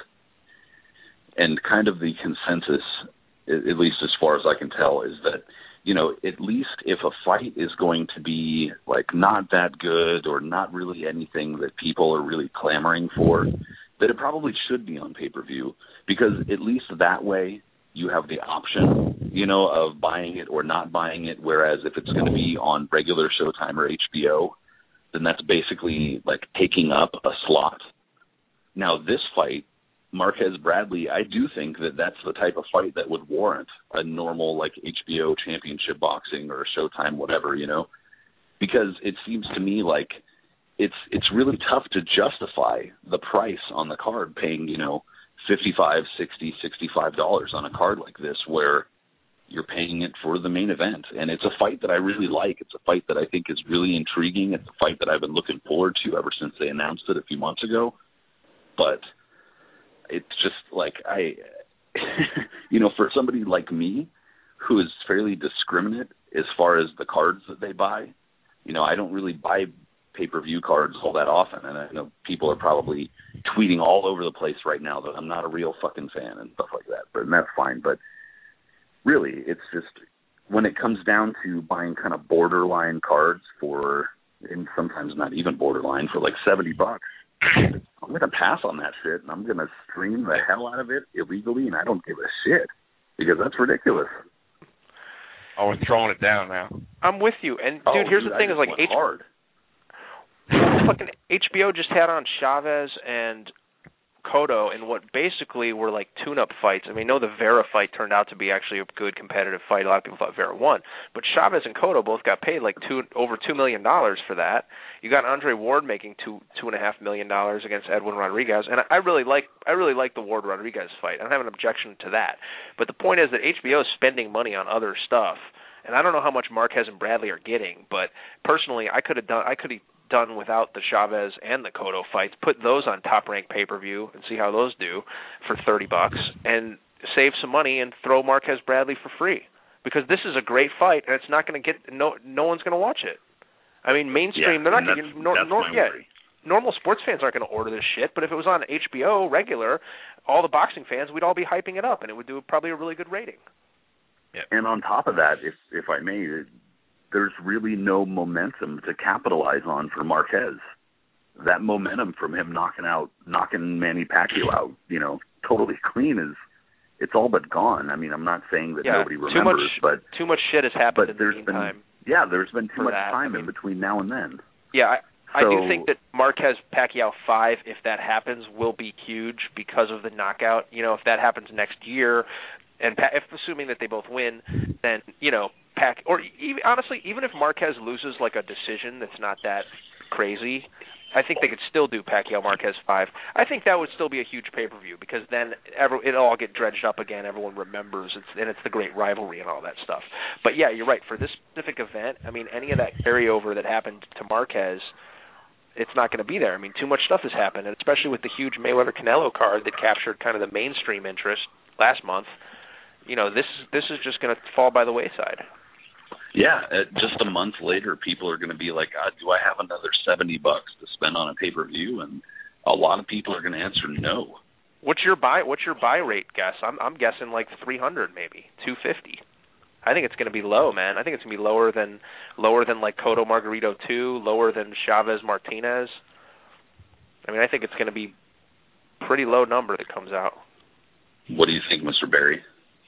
And kind of the consensus, at least as far as I can tell, is that, you know, at least if a fight is going to be, like, not that good or not really anything that people are really clamoring for, that it probably should be on pay-per-view, because at least that way you have the option, you know, of buying it or not buying it, whereas if it's going to be on regular Showtime or HBO, then that's basically like taking up a slot. Now, this fight, Marquez-Bradley, I do think that that's the type of fight that would warrant a normal, like, HBO championship boxing or Showtime, whatever, you know, because it seems to me like it's really tough to justify the price on the card, paying, you know, $55, $60, $65 on a card like this where you're paying it for the main event. And it's a fight that I really like. It's a fight that I think is really intriguing. It's a fight that I've been looking forward to ever since they announced it a few months ago. But it's just like you know, for somebody like me who is fairly discriminate as far as the cards that they buy, you know, I don't really buy pay-per-view cards all that often. And I know people are probably tweeting all over the place right now that I'm not a real fucking fan and stuff like that, and that's fine. But really, it's just when it comes down to buying kind of borderline cards for, and sometimes not even borderline, for like $70, I'm going to pass on that shit, and I'm going to stream the hell out of it illegally, and I don't give a shit, because that's ridiculous. Oh, we're throwing it down now. I'm with you. And, dude, here's the thing is, like, fucking HBO just had on Chavez and Cotto in what basically were like tune-up fights. I mean, no, the Vera fight turned out to be actually a good competitive fight. A lot of people thought Vera won, but Chavez and Cotto both got paid like over $2 million for that. You got Andre Ward making $2.5 million against Edwin Rodriguez, and I really like the Ward Rodriguez fight. I don't have an objection to that. But the point is that HBO is spending money on other stuff, and I don't know how much Marquez and Bradley are getting, but personally, I could have done without the Chavez and the Cotto fights, put those on Top-Rank pay-per-view and see how those do for $30 and save some money and throw Marquez Bradley for free, because this is a great fight and it's not going to get no one's going to watch it. I mean, mainstream, they're not going to normal sports fans aren't going to order this shit, but if it was on HBO regular, all the boxing fans, we'd all be hyping it up and it would do probably a really good rating. Yep. And on top of that, if I may, there's really no momentum to capitalize on for Marquez. That momentum from him knocking Manny Pacquiao out, you know, totally clean it's all but gone. I mean, I'm not saying that nobody remembers, but too much shit has happened in the meantime. There's been too much time in between now and then. Yeah, I do think that Marquez Pacquiao 5, if that happens, will be huge because of the knockout. You know, if that happens next year, and if assuming that they both win, then honestly, even if Marquez loses like a decision that's not that crazy, I think they could still do Pacquiao Marquez 5. I think that would still be a huge pay-per-view because then it'll all get dredged up again. Everyone remembers and it's the great rivalry and all that stuff. But yeah, you're right. For this specific event, I mean, any of that carryover that happened to Marquez, it's not going to be there. I mean, too much stuff has happened, and especially with the huge Mayweather-Canelo card that captured kind of the mainstream interest last month. You know, this is just going to fall by the wayside. Yeah, just a month later, people are going to be like, do I have another $70 to spend on a pay-per-view? And a lot of people are going to answer no. What's your buy rate guess? I'm guessing like 300 maybe, 250. I think it's going to be low, man. I think it's going to be lower than like Cotto Margarito 2, lower than Chavez Martinez. I mean, I think it's going to be pretty low number that comes out. What do you think, Mr. Barry?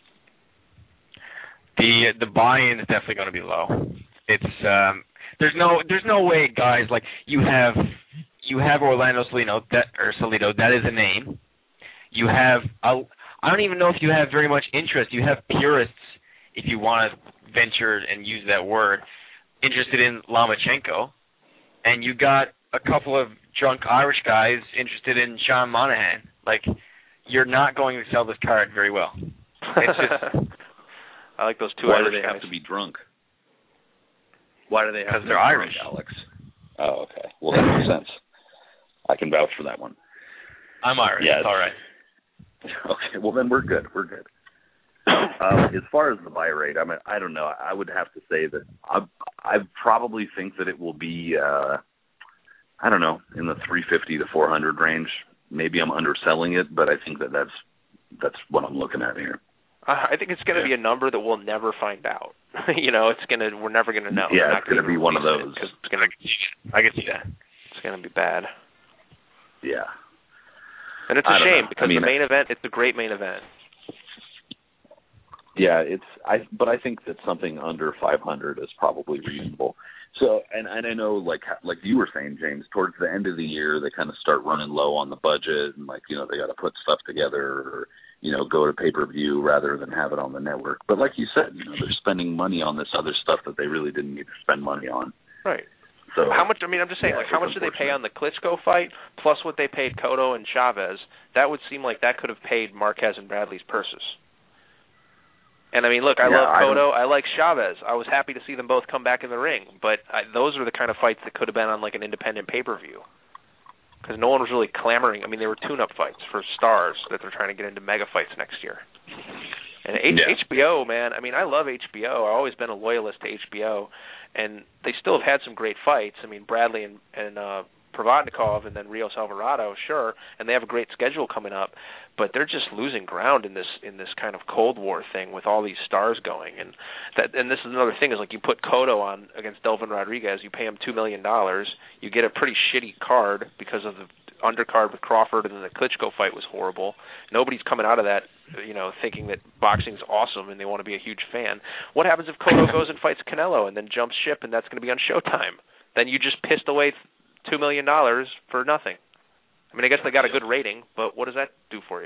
The buy-in is definitely going to be low. It's there's no way, guys. Like you have Orlando Salido, that is a name. You have I don't even know if you have very much interest. You have purists, if you want to venture and use that word, interested in Lomachenko, and you got a couple of drunk Irish guys interested in Sean Monahan. Like you're not going to sell this card very well. It's just. I like those two Why Irish do they guys. have to be drunk? Why do they have to be drunk? Because they're Irish. Alex. Oh, okay. Well, that makes sense. I can vouch for that one. I'm Irish. Yeah, it's all right. Okay. Well, then we're good. We're good. As far as the buy rate, I don't know. I would have to say that I probably think that it will be, I don't know, in the 350 to 400 range. Maybe I'm underselling it, but I think that's what I'm looking at here. I think it's going to be a number that we'll never find out. We're never going to know. Yeah, it's going to be one of those. I can see that. It's going to be bad. Yeah. And it's a shame because the main event, it's a great main event. Yeah, but I think that something under 500 is probably reasonable. So, and I know, like you were saying, James, towards the end of the year, they kind of start running low on the budget, and they got to put stuff together, or go to pay-per-view rather than have it on the network. But like you said, they're spending money on this other stuff that they really didn't need to spend money on. Right. So how much? I mean, I'm just saying, how much did they pay on the Klitschko fight plus what they paid Cotto and Chavez? That would seem like that could have paid Marquez and Bradley's purses. And I mean, look, I love Cotto. I like Chavez. I was happy to see them both come back in the ring. But those are the kind of fights that could have been on like an independent pay-per-view. Because no one was really clamoring. I mean, they were tune-up fights for stars that they're trying to get into mega fights next year. And HBO, man, I mean, I love HBO. I've always been a loyalist to HBO. And they still have had some great fights. I mean, Bradley and Provodnikov and then Rios Alvarado, sure, and they have a great schedule coming up, but they're just losing ground in this kind of Cold War thing with all these stars going. And this is another thing, is like you put Cotto on against Delvin Rodriguez, you pay him $2 million, you get a pretty shitty card because of the undercard with Crawford, and then the Klitschko fight was horrible. Nobody's coming out of that, thinking that boxing's awesome and they want to be a huge fan. What happens if Cotto goes and fights Canelo and then jumps ship and that's going to be on Showtime? Then you just pissed away $2 million for nothing. I mean, I guess they got a good rating, but what does that do for you?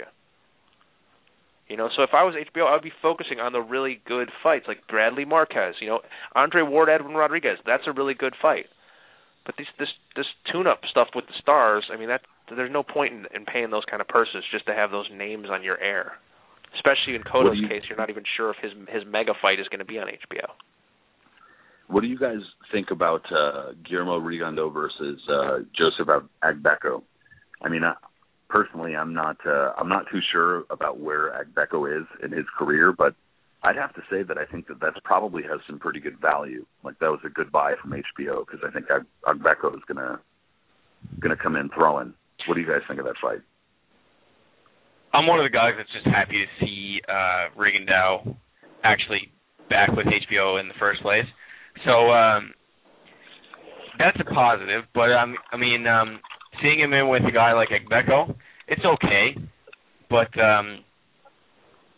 So if I was HBO, I would be focusing on the really good fights, like Bradley Marquez, Andre Ward, Edwin Rodriguez. That's a really good fight. But this tune-up stuff with the stars, I mean, there's no point in paying those kind of purses just to have those names on your air. Especially in Cotto's case, you're not even sure if his mega fight is going to be on HBO. What do you guys think about Guillermo Rigondeaux versus Joseph Agbeko? I mean, personally, I'm not too sure about where Agbeko is in his career, but I'd have to say that I think that probably has some pretty good value. Like, that was a good buy from HBO, because I think Agbeko is gonna come in throwing. What do you guys think of that fight? I'm one of the guys that's just happy to see Rigondeaux actually back with HBO in the first place. So that's a positive. But seeing him in with a guy like Agbeko, it's okay. But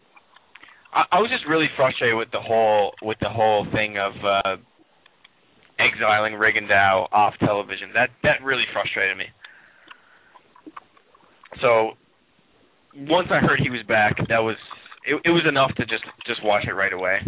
I was just really frustrated with the whole thing of exiling Rigondeaux off television. That really frustrated me. So once I heard he was back, it was enough to just watch it right away.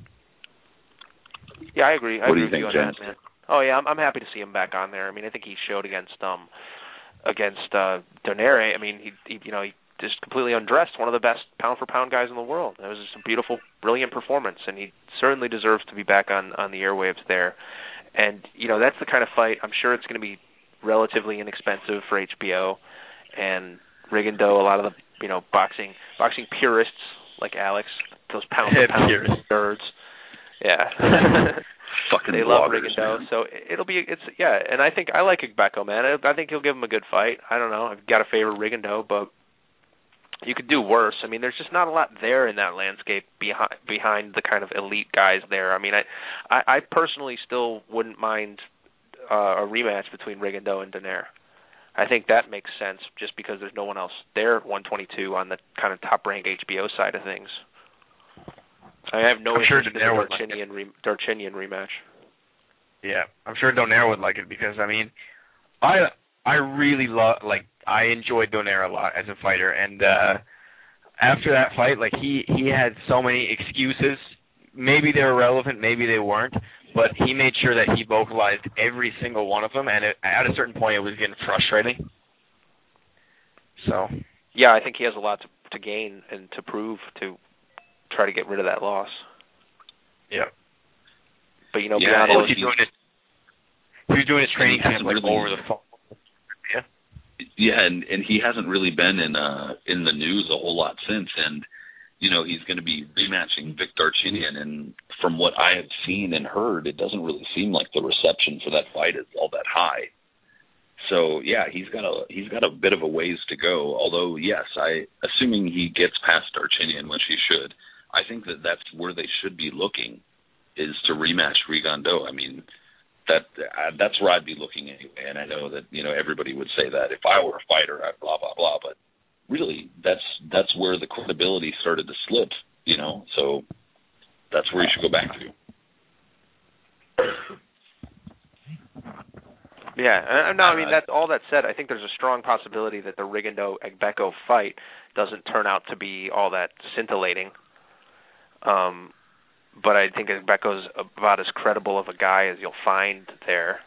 Yeah, I agree. What do you think, Jen? Oh yeah, I'm happy to see him back on there. I mean, I think he showed against Donaire. I mean, he just completely undressed one of the best pound-for-pound guys in the world. It was just a beautiful, brilliant performance, and he certainly deserves to be back on the airwaves there. And, that's the kind of fight, I'm sure it's going to be relatively inexpensive for HBO. And Rigondeaux, a lot of the, boxing purists like Alex, those pound-for-pound nerds. Yeah. Fucking they love bloggers, Rigondeaux, man. so and I think I like Agbeko, man. I think he'll give him a good fight. I don't know. I've got to favor Rigondeaux, but you could do worse. I mean, there's just not a lot there in that landscape behind the kind of elite guys there. I mean, I personally still wouldn't mind a rematch between Rigondeaux and Donaire. I think that makes sense just because there's no one else there at 122 on the kind of top-ranked HBO side of things. I have no interest in the Darchinyan rematch. Yeah, I'm sure Donaire would like it because, I mean, I really I enjoyed Donaire a lot as a fighter, and after that fight, he had so many excuses. Maybe they were relevant, maybe they weren't, but he made sure that he vocalized every single one of them, and at a certain point it was getting frustrating. So. Yeah, I think he has a lot to gain and to prove to try to get rid of that loss. Yeah. But, beyond those... He was doing his training camp over the phone. Yeah, and he hasn't really been in the news a whole lot since, and he's going to be rematching Vic Darchinyan, and from what I have seen and heard, it doesn't really seem like the reception for that fight is all that high. So yeah, he's got a bit of a ways to go. Although yes, assuming he gets past Darchinyan, which he should, I think that's where they should be looking, is to rematch Rigondeaux. I mean, that's where I'd be looking anyway. And I know that everybody would say that if I were a fighter, I'd blah blah blah. But really, that's where the credibility started to slip. So that's where you should go back to. Yeah, no, I mean, that's all that said, I think there's a strong possibility that the Rigondeaux-Agbeko fight doesn't turn out to be all that scintillating. But I think Agbeko's about as credible of a guy as you'll find there.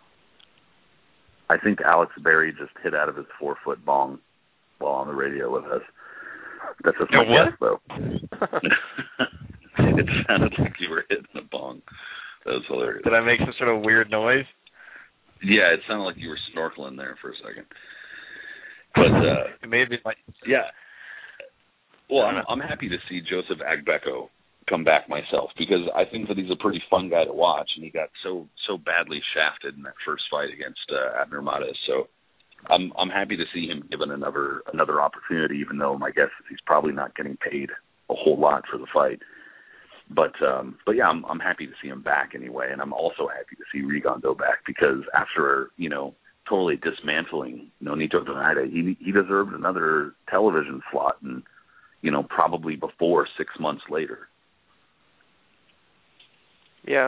I think Alex Berry just hit out of his 4-foot bong while on the radio with us. That's just my guess, though. It sounded like you were hitting a bong. That was hilarious. Did I make some sort of weird noise? Yeah, it sounded like you were snorkeling there for a second. But maybe. Yeah. Well, I'm happy to see Joseph Agbeko come back myself because I think that he's a pretty fun guy to watch, and he got so badly shafted in that first fight against Abner Mares. So I'm happy to see him given another opportunity, even though my guess is he's probably not getting paid a whole lot for the fight. But yeah, I'm happy to see him back anyway, and I'm also happy to see Rigondeaux back because after totally dismantling Nonito Donaire, he deserved another television slot, and probably before 6 months later. Yeah,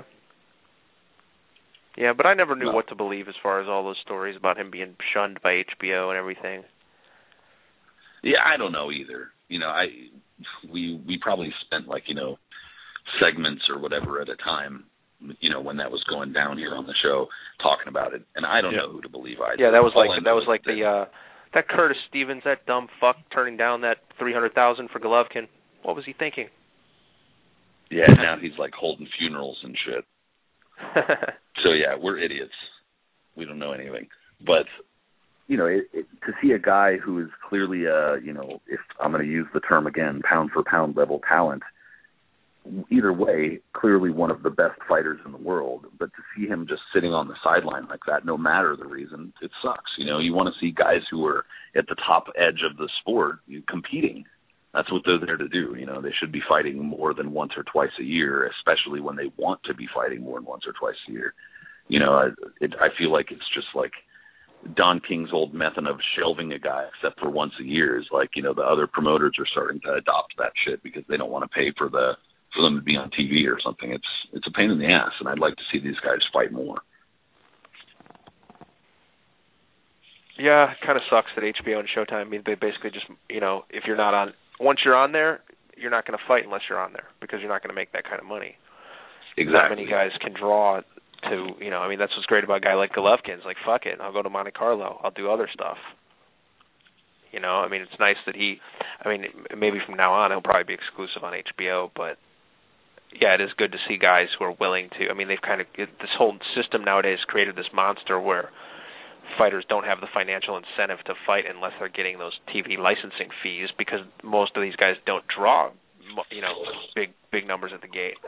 but I never knew what to believe as far as all those stories about him being shunned by HBO and everything. Yeah, I don't know either. We probably spent segments or whatever at a time, when that was going down here on the show, talking about it, and I don't know who to believe either. Yeah, that was like that Curtis Stevens, that dumb fuck, turning down that $300,000 for Golovkin. What was he thinking? Yeah, now he's holding funerals and shit. So yeah, we're idiots. We don't know anything. But to see a guy who is clearly if I'm going to use the term again, pound for pound level talent, either way, clearly one of the best fighters in the world, but to see him just sitting on the sideline like that, no matter the reason, it sucks. You want to see guys who are at the top edge of the sport competing. That's what they're there to do. They should be fighting more than once or twice a year, especially when they want to be fighting more than once or twice a year. I feel like it's just like Don King's old method of shelving a guy except for once a year is the other promoters are starting to adopt that shit because they don't want to pay for the for them to be on TV or something. It's a pain in the ass, and I'd like to see these guys fight more. Yeah, it kind of sucks that HBO and Showtime, I mean, they basically just, if you're not on, once you're on there, you're not going to fight unless you're on there because you're not going to make that kind of money. Exactly. Not many guys can draw to, that's what's great about a guy like Golovkin's. Like, fuck it, I'll go to Monte Carlo. I'll do other stuff. It's nice that maybe from now on he'll probably be exclusive on HBO, but yeah, it is good to see guys who are willing to. They've kind of, this whole system nowadays created this monster where fighters don't have the financial incentive to fight unless they're getting those TV licensing fees because most of these guys don't draw, big numbers at the gate.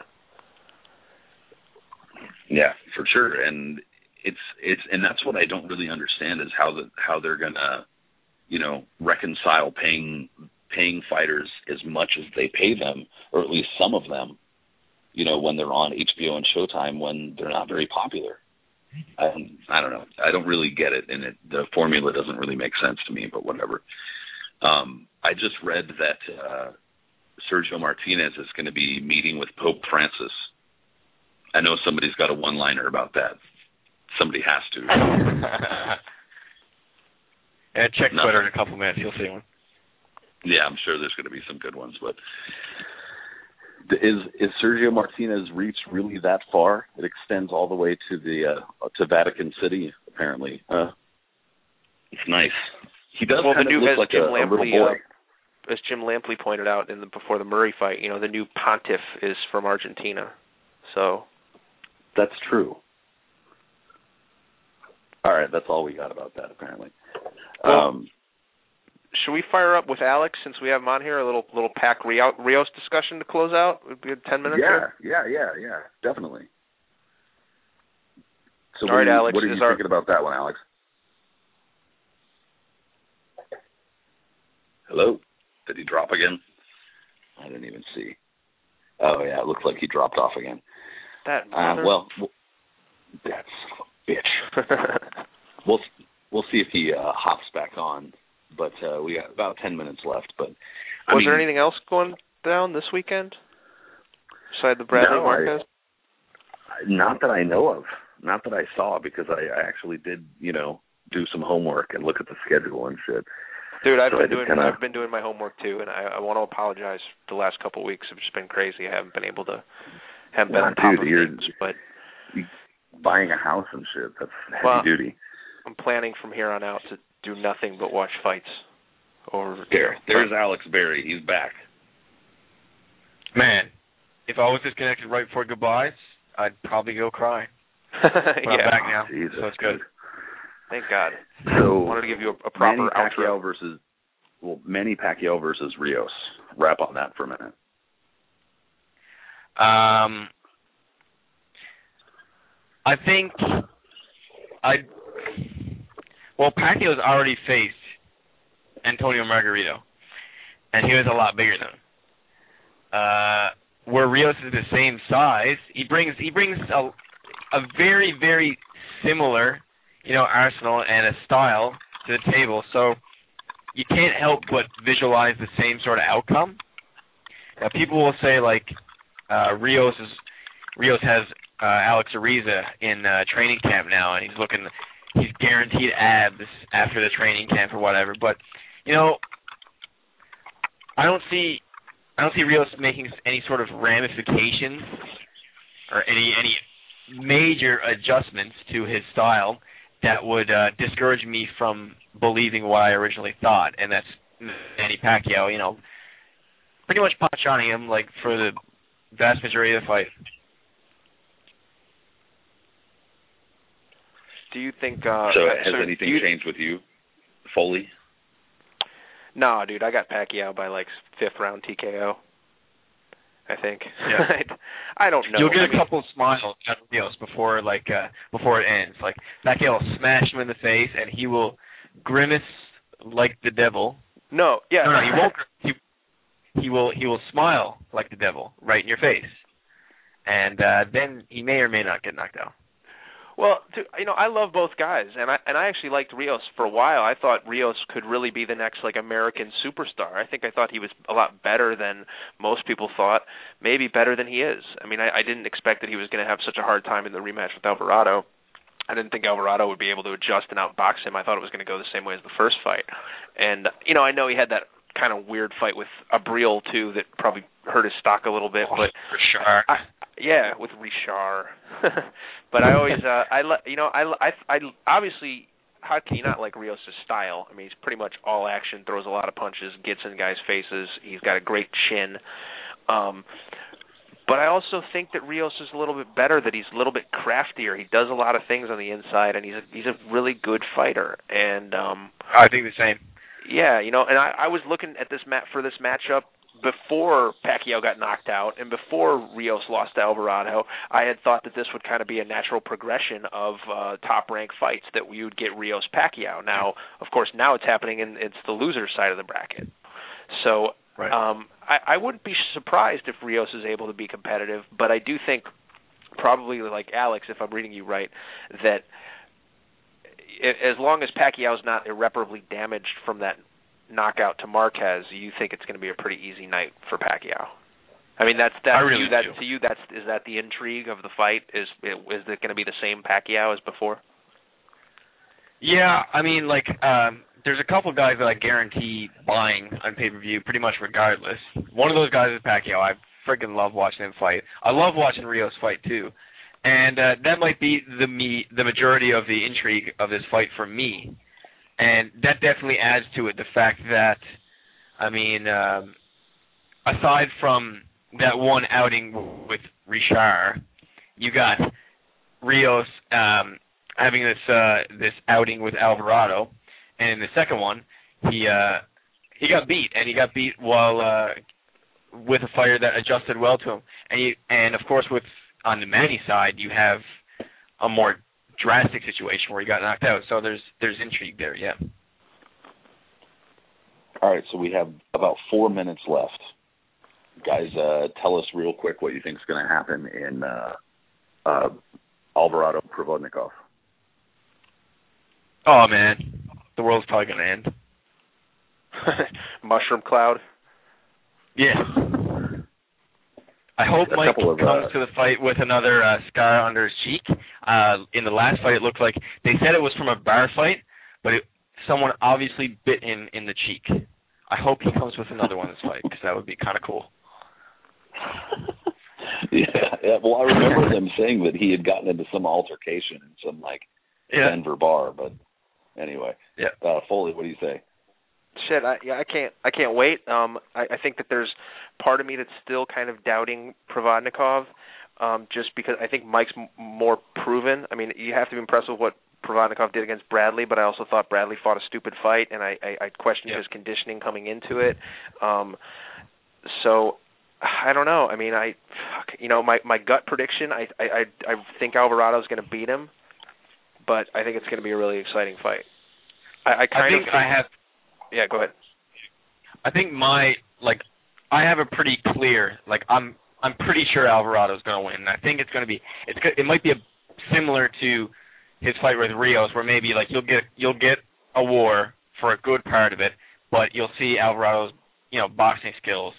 Yeah, for sure, and and that's what I don't really understand is how they're gonna, reconcile paying fighters as much as they pay them, or at least some of them, when they're on HBO and Showtime when they're not very popular. I don't know. I don't really get it, and the formula doesn't really make sense to me, but whatever. I just read that Sergio Martinez is going to be meeting with Pope Francis. I know somebody's got a one-liner about that. Somebody has to. Check Twitter in a couple minutes. You'll see one. Yeah, I'm sure there's going to be some good ones. But is Sergio Martinez's reach really that far? It extends all the way to to Vatican City, apparently. It's nice. He does kind of look like a little boy. As Jim Lampley pointed out before the Murray fight, the new pontiff is from Argentina. So that's true. All right, that's all we got about that, apparently. Well, should we fire up with Alex since we have him on here? A little Pac Rios discussion to close out. Would be 10 minutes. Yeah, definitely. So, all right, Alex. What are you thinking about that one, Alex? Hello? Did he drop again? I didn't even see. Oh yeah, it looks like he dropped off again. That well, that's a bitch. We'll see if he hops back on, but we got about 10 minutes left. But was there anything else going down this weekend besides the Bradley Marquez? Not that I know of. Not that I saw, because I actually did, do some homework and look at the schedule and shit. Dude, I've been doing my homework too, and I want to apologize. The last couple of weeks have just been crazy. I haven't been able to on top of things, but buying a house and shit, that's heavy duty. I'm planning from here on out to do nothing but watch fights. There's Alex Berry. He's back. Man, if I was disconnected right before goodbyes, I'd probably go cry. Yeah. I'm back now, Jesus, so it's good. Thank God. So I wanted to give you a proper outro. Manny Pacquiao versus Rios. Wrap on that for a minute. I think Pacquiao's already faced Antonio Margarito, and he was a lot bigger than him. Where Rios is the same size, he brings a very, very similar, arsenal and a style to the table. So you can't help but visualize the same sort of outcome. Now, people will say Rios has Alex Ariza in training camp now, and he's guaranteed abs after the training camp or whatever. But I don't see Rios making any sort of ramifications or any major adjustments to his style that would discourage me from believing what I originally thought, and that's Manny Pacquiao, pretty much pot-shotting him for the vast majority of the fight. Do you think... has anything changed with you, Foley? No, dude, I got Pacquiao by 5th round TKO, I think. Yeah. I don't know. You'll get a couple of smiles out of Rios before it ends. Pacquiao will smash him in the face, and he will grimace like the devil. No, yeah. No, he won't. He will smile like the devil right in your face, and then he may or may not get knocked out. Well, I love both guys, and I actually liked Rios for a while. I thought Rios could really be the next American superstar. I thought he was a lot better than most people thought, maybe better than he is. I mean, I didn't expect that he was going to have such a hard time in the rematch with Alvarado. I didn't think Alvarado would be able to adjust and outbox him. I thought it was going to go the same way as the first fight. And, I know he had that kind of weird fight with Abril, too, that probably hurt his stock a little bit. But Richard. Yeah, with Richard. But I always, I obviously, how can you not like Rios' style? I mean, he's pretty much all action, throws a lot of punches, gets in guys' faces. He's got a great chin. But I also think that Rios is a little bit better, that he's a little bit craftier. He does a lot of things on the inside, and he's a really good fighter. And I think the same. Yeah, and I was looking at this for this matchup before Pacquiao got knocked out and before Rios lost to Alvarado. I had thought that this would kind of be a natural progression of top-ranked fights, that we would get Rios-Pacquiao. Now, of course, now it's happening, and it's the loser side of the bracket. So right. I wouldn't be surprised if Rios is able to be competitive, but I do think, probably like Alex, if I'm reading you right, that as long as Pacquiao's not irreparably damaged from that knockout to Marquez, you think it's going to be a pretty easy night for Pacquiao. I mean, is that the intrigue of the fight? Is it going to be the same Pacquiao as before? Yeah, I mean, there's a couple guys that I guarantee buying on pay-per-view pretty much regardless. One of those guys is Pacquiao. I freaking love watching him fight. I love watching Rios fight too. And that might be the majority of the intrigue of this fight for me. And that definitely adds to it, the fact that, I mean, aside from that one outing with Richard, you got Rios having this outing with Alvarado, and in the second one, he got beat, and he got beat while with a fighter that adjusted well to him, and of course on the Manny side, you have a more drastic situation where he got knocked out. So there's intrigue there, yeah. All right, so we have about 4 minutes left. Guys, tell us real quick what you think is going to happen in Alvarado Provodnikov. Oh, man. The world's probably going to end. Mushroom cloud. Yeah. I hope Mike comes to the fight with another scar under his cheek. In the last fight, it looked like they said it was from a bar fight, but someone obviously bit him in the cheek. I hope he comes with another one in this fight, because that would be kind of cool. Yeah. Well, I remember them saying that he had gotten into some altercation in some Denver bar, but anyway. Yeah. Foley, what do you say? Shit, I can't wait. I think that there's part of me that's still kind of doubting Provodnikov, just because I think Mike's more proven. I mean, you have to be impressed with what Provodnikov did against Bradley, but I also thought Bradley fought a stupid fight, and I questioned his conditioning coming into it. So I don't know. I mean, my gut prediction, I think Alvarado's going to beat him, but I think it's going to be a really exciting fight. Yeah, go ahead. I think I have a pretty clear, I'm pretty sure Alvarado's going to win. I think it's going to be, it might be similar to his fight with Rios, where maybe you'll get a war for a good part of it, but you'll see Alvarado's boxing skills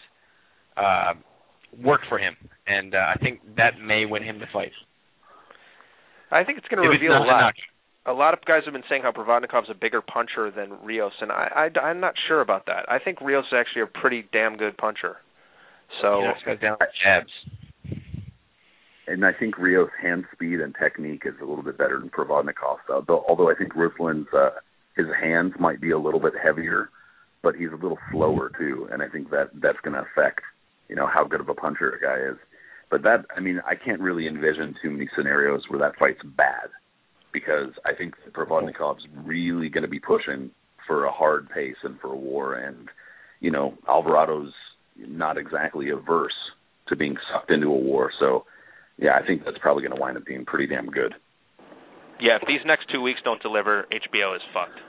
work for him, and I think that may win him the fight. I think it's going to reveal a lot. A lot of guys have been saying how Provodnikov's a bigger puncher than Rios, and I'm not sure about that. I think Rios is actually a pretty damn good puncher. So he's got down jabs. And I think Rios' hand speed and technique is a little bit better than Provodnikov's. Although I think Ruslan's his hands might be a little bit heavier, but he's a little slower too, and I think that's going to affect how good of a puncher a guy is. But I can't really envision too many scenarios where that fight's bad, because I think Provodnikov's really going to be pushing for a hard pace and for a war, and Alvarado's not exactly averse to being sucked into a war. So yeah, I think that's probably going to wind up being pretty damn good. Yeah, if these next 2 weeks don't deliver, HBO is fucked.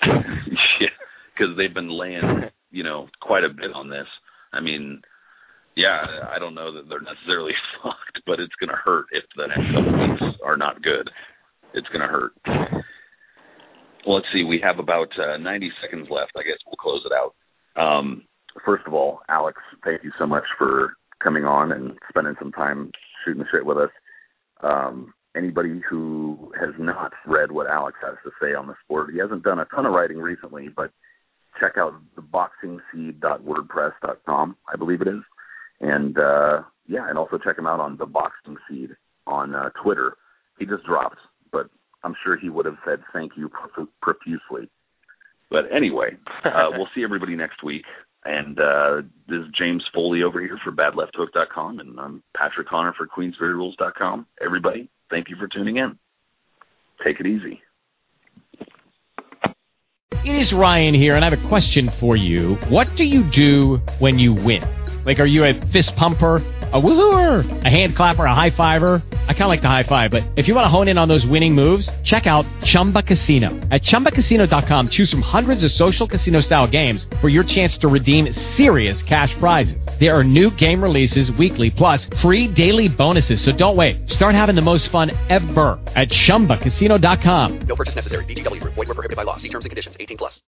Yeah, because they've been laying, quite a bit on this. I mean, Yeah, I don't know that they're necessarily fucked, but it's going to hurt if the next couple weeks are not good. It's going to hurt. Well, let's see. We have about 90 seconds left. I guess we'll close it out. First of all, Alex, thank you so much for coming on and spending some time shooting the shit with us. Anybody who has not read what Alex has to say on the sport, he hasn't done a ton of writing recently, but check out theboxingseed.wordpress.com, I believe it is. And, and also check him out on The Boxing Seed on Twitter. He just dropped, but I'm sure he would have said thank you profusely. But anyway, we'll see everybody next week. And this is James Foley over here for badlefthook.com, and I'm Patrick Connor for queensberryrules.com. Everybody, thank you for tuning in. Take it easy. It is Ryan here, and I have a question for you. What do you do when you win? Like, are you a fist pumper, a woohooer, a hand clapper, a high fiver? I kind of like the high five, but if you want to hone in on those winning moves, check out Chumba Casino. At ChumbaCasino.com, choose from hundreds of social casino-style games for your chance to redeem serious cash prizes. There are new game releases weekly, plus free daily bonuses, so don't wait. Start having the most fun ever at ChumbaCasino.com. No purchase necessary. VGW Group. Void where prohibited by law. See terms and conditions. 18+.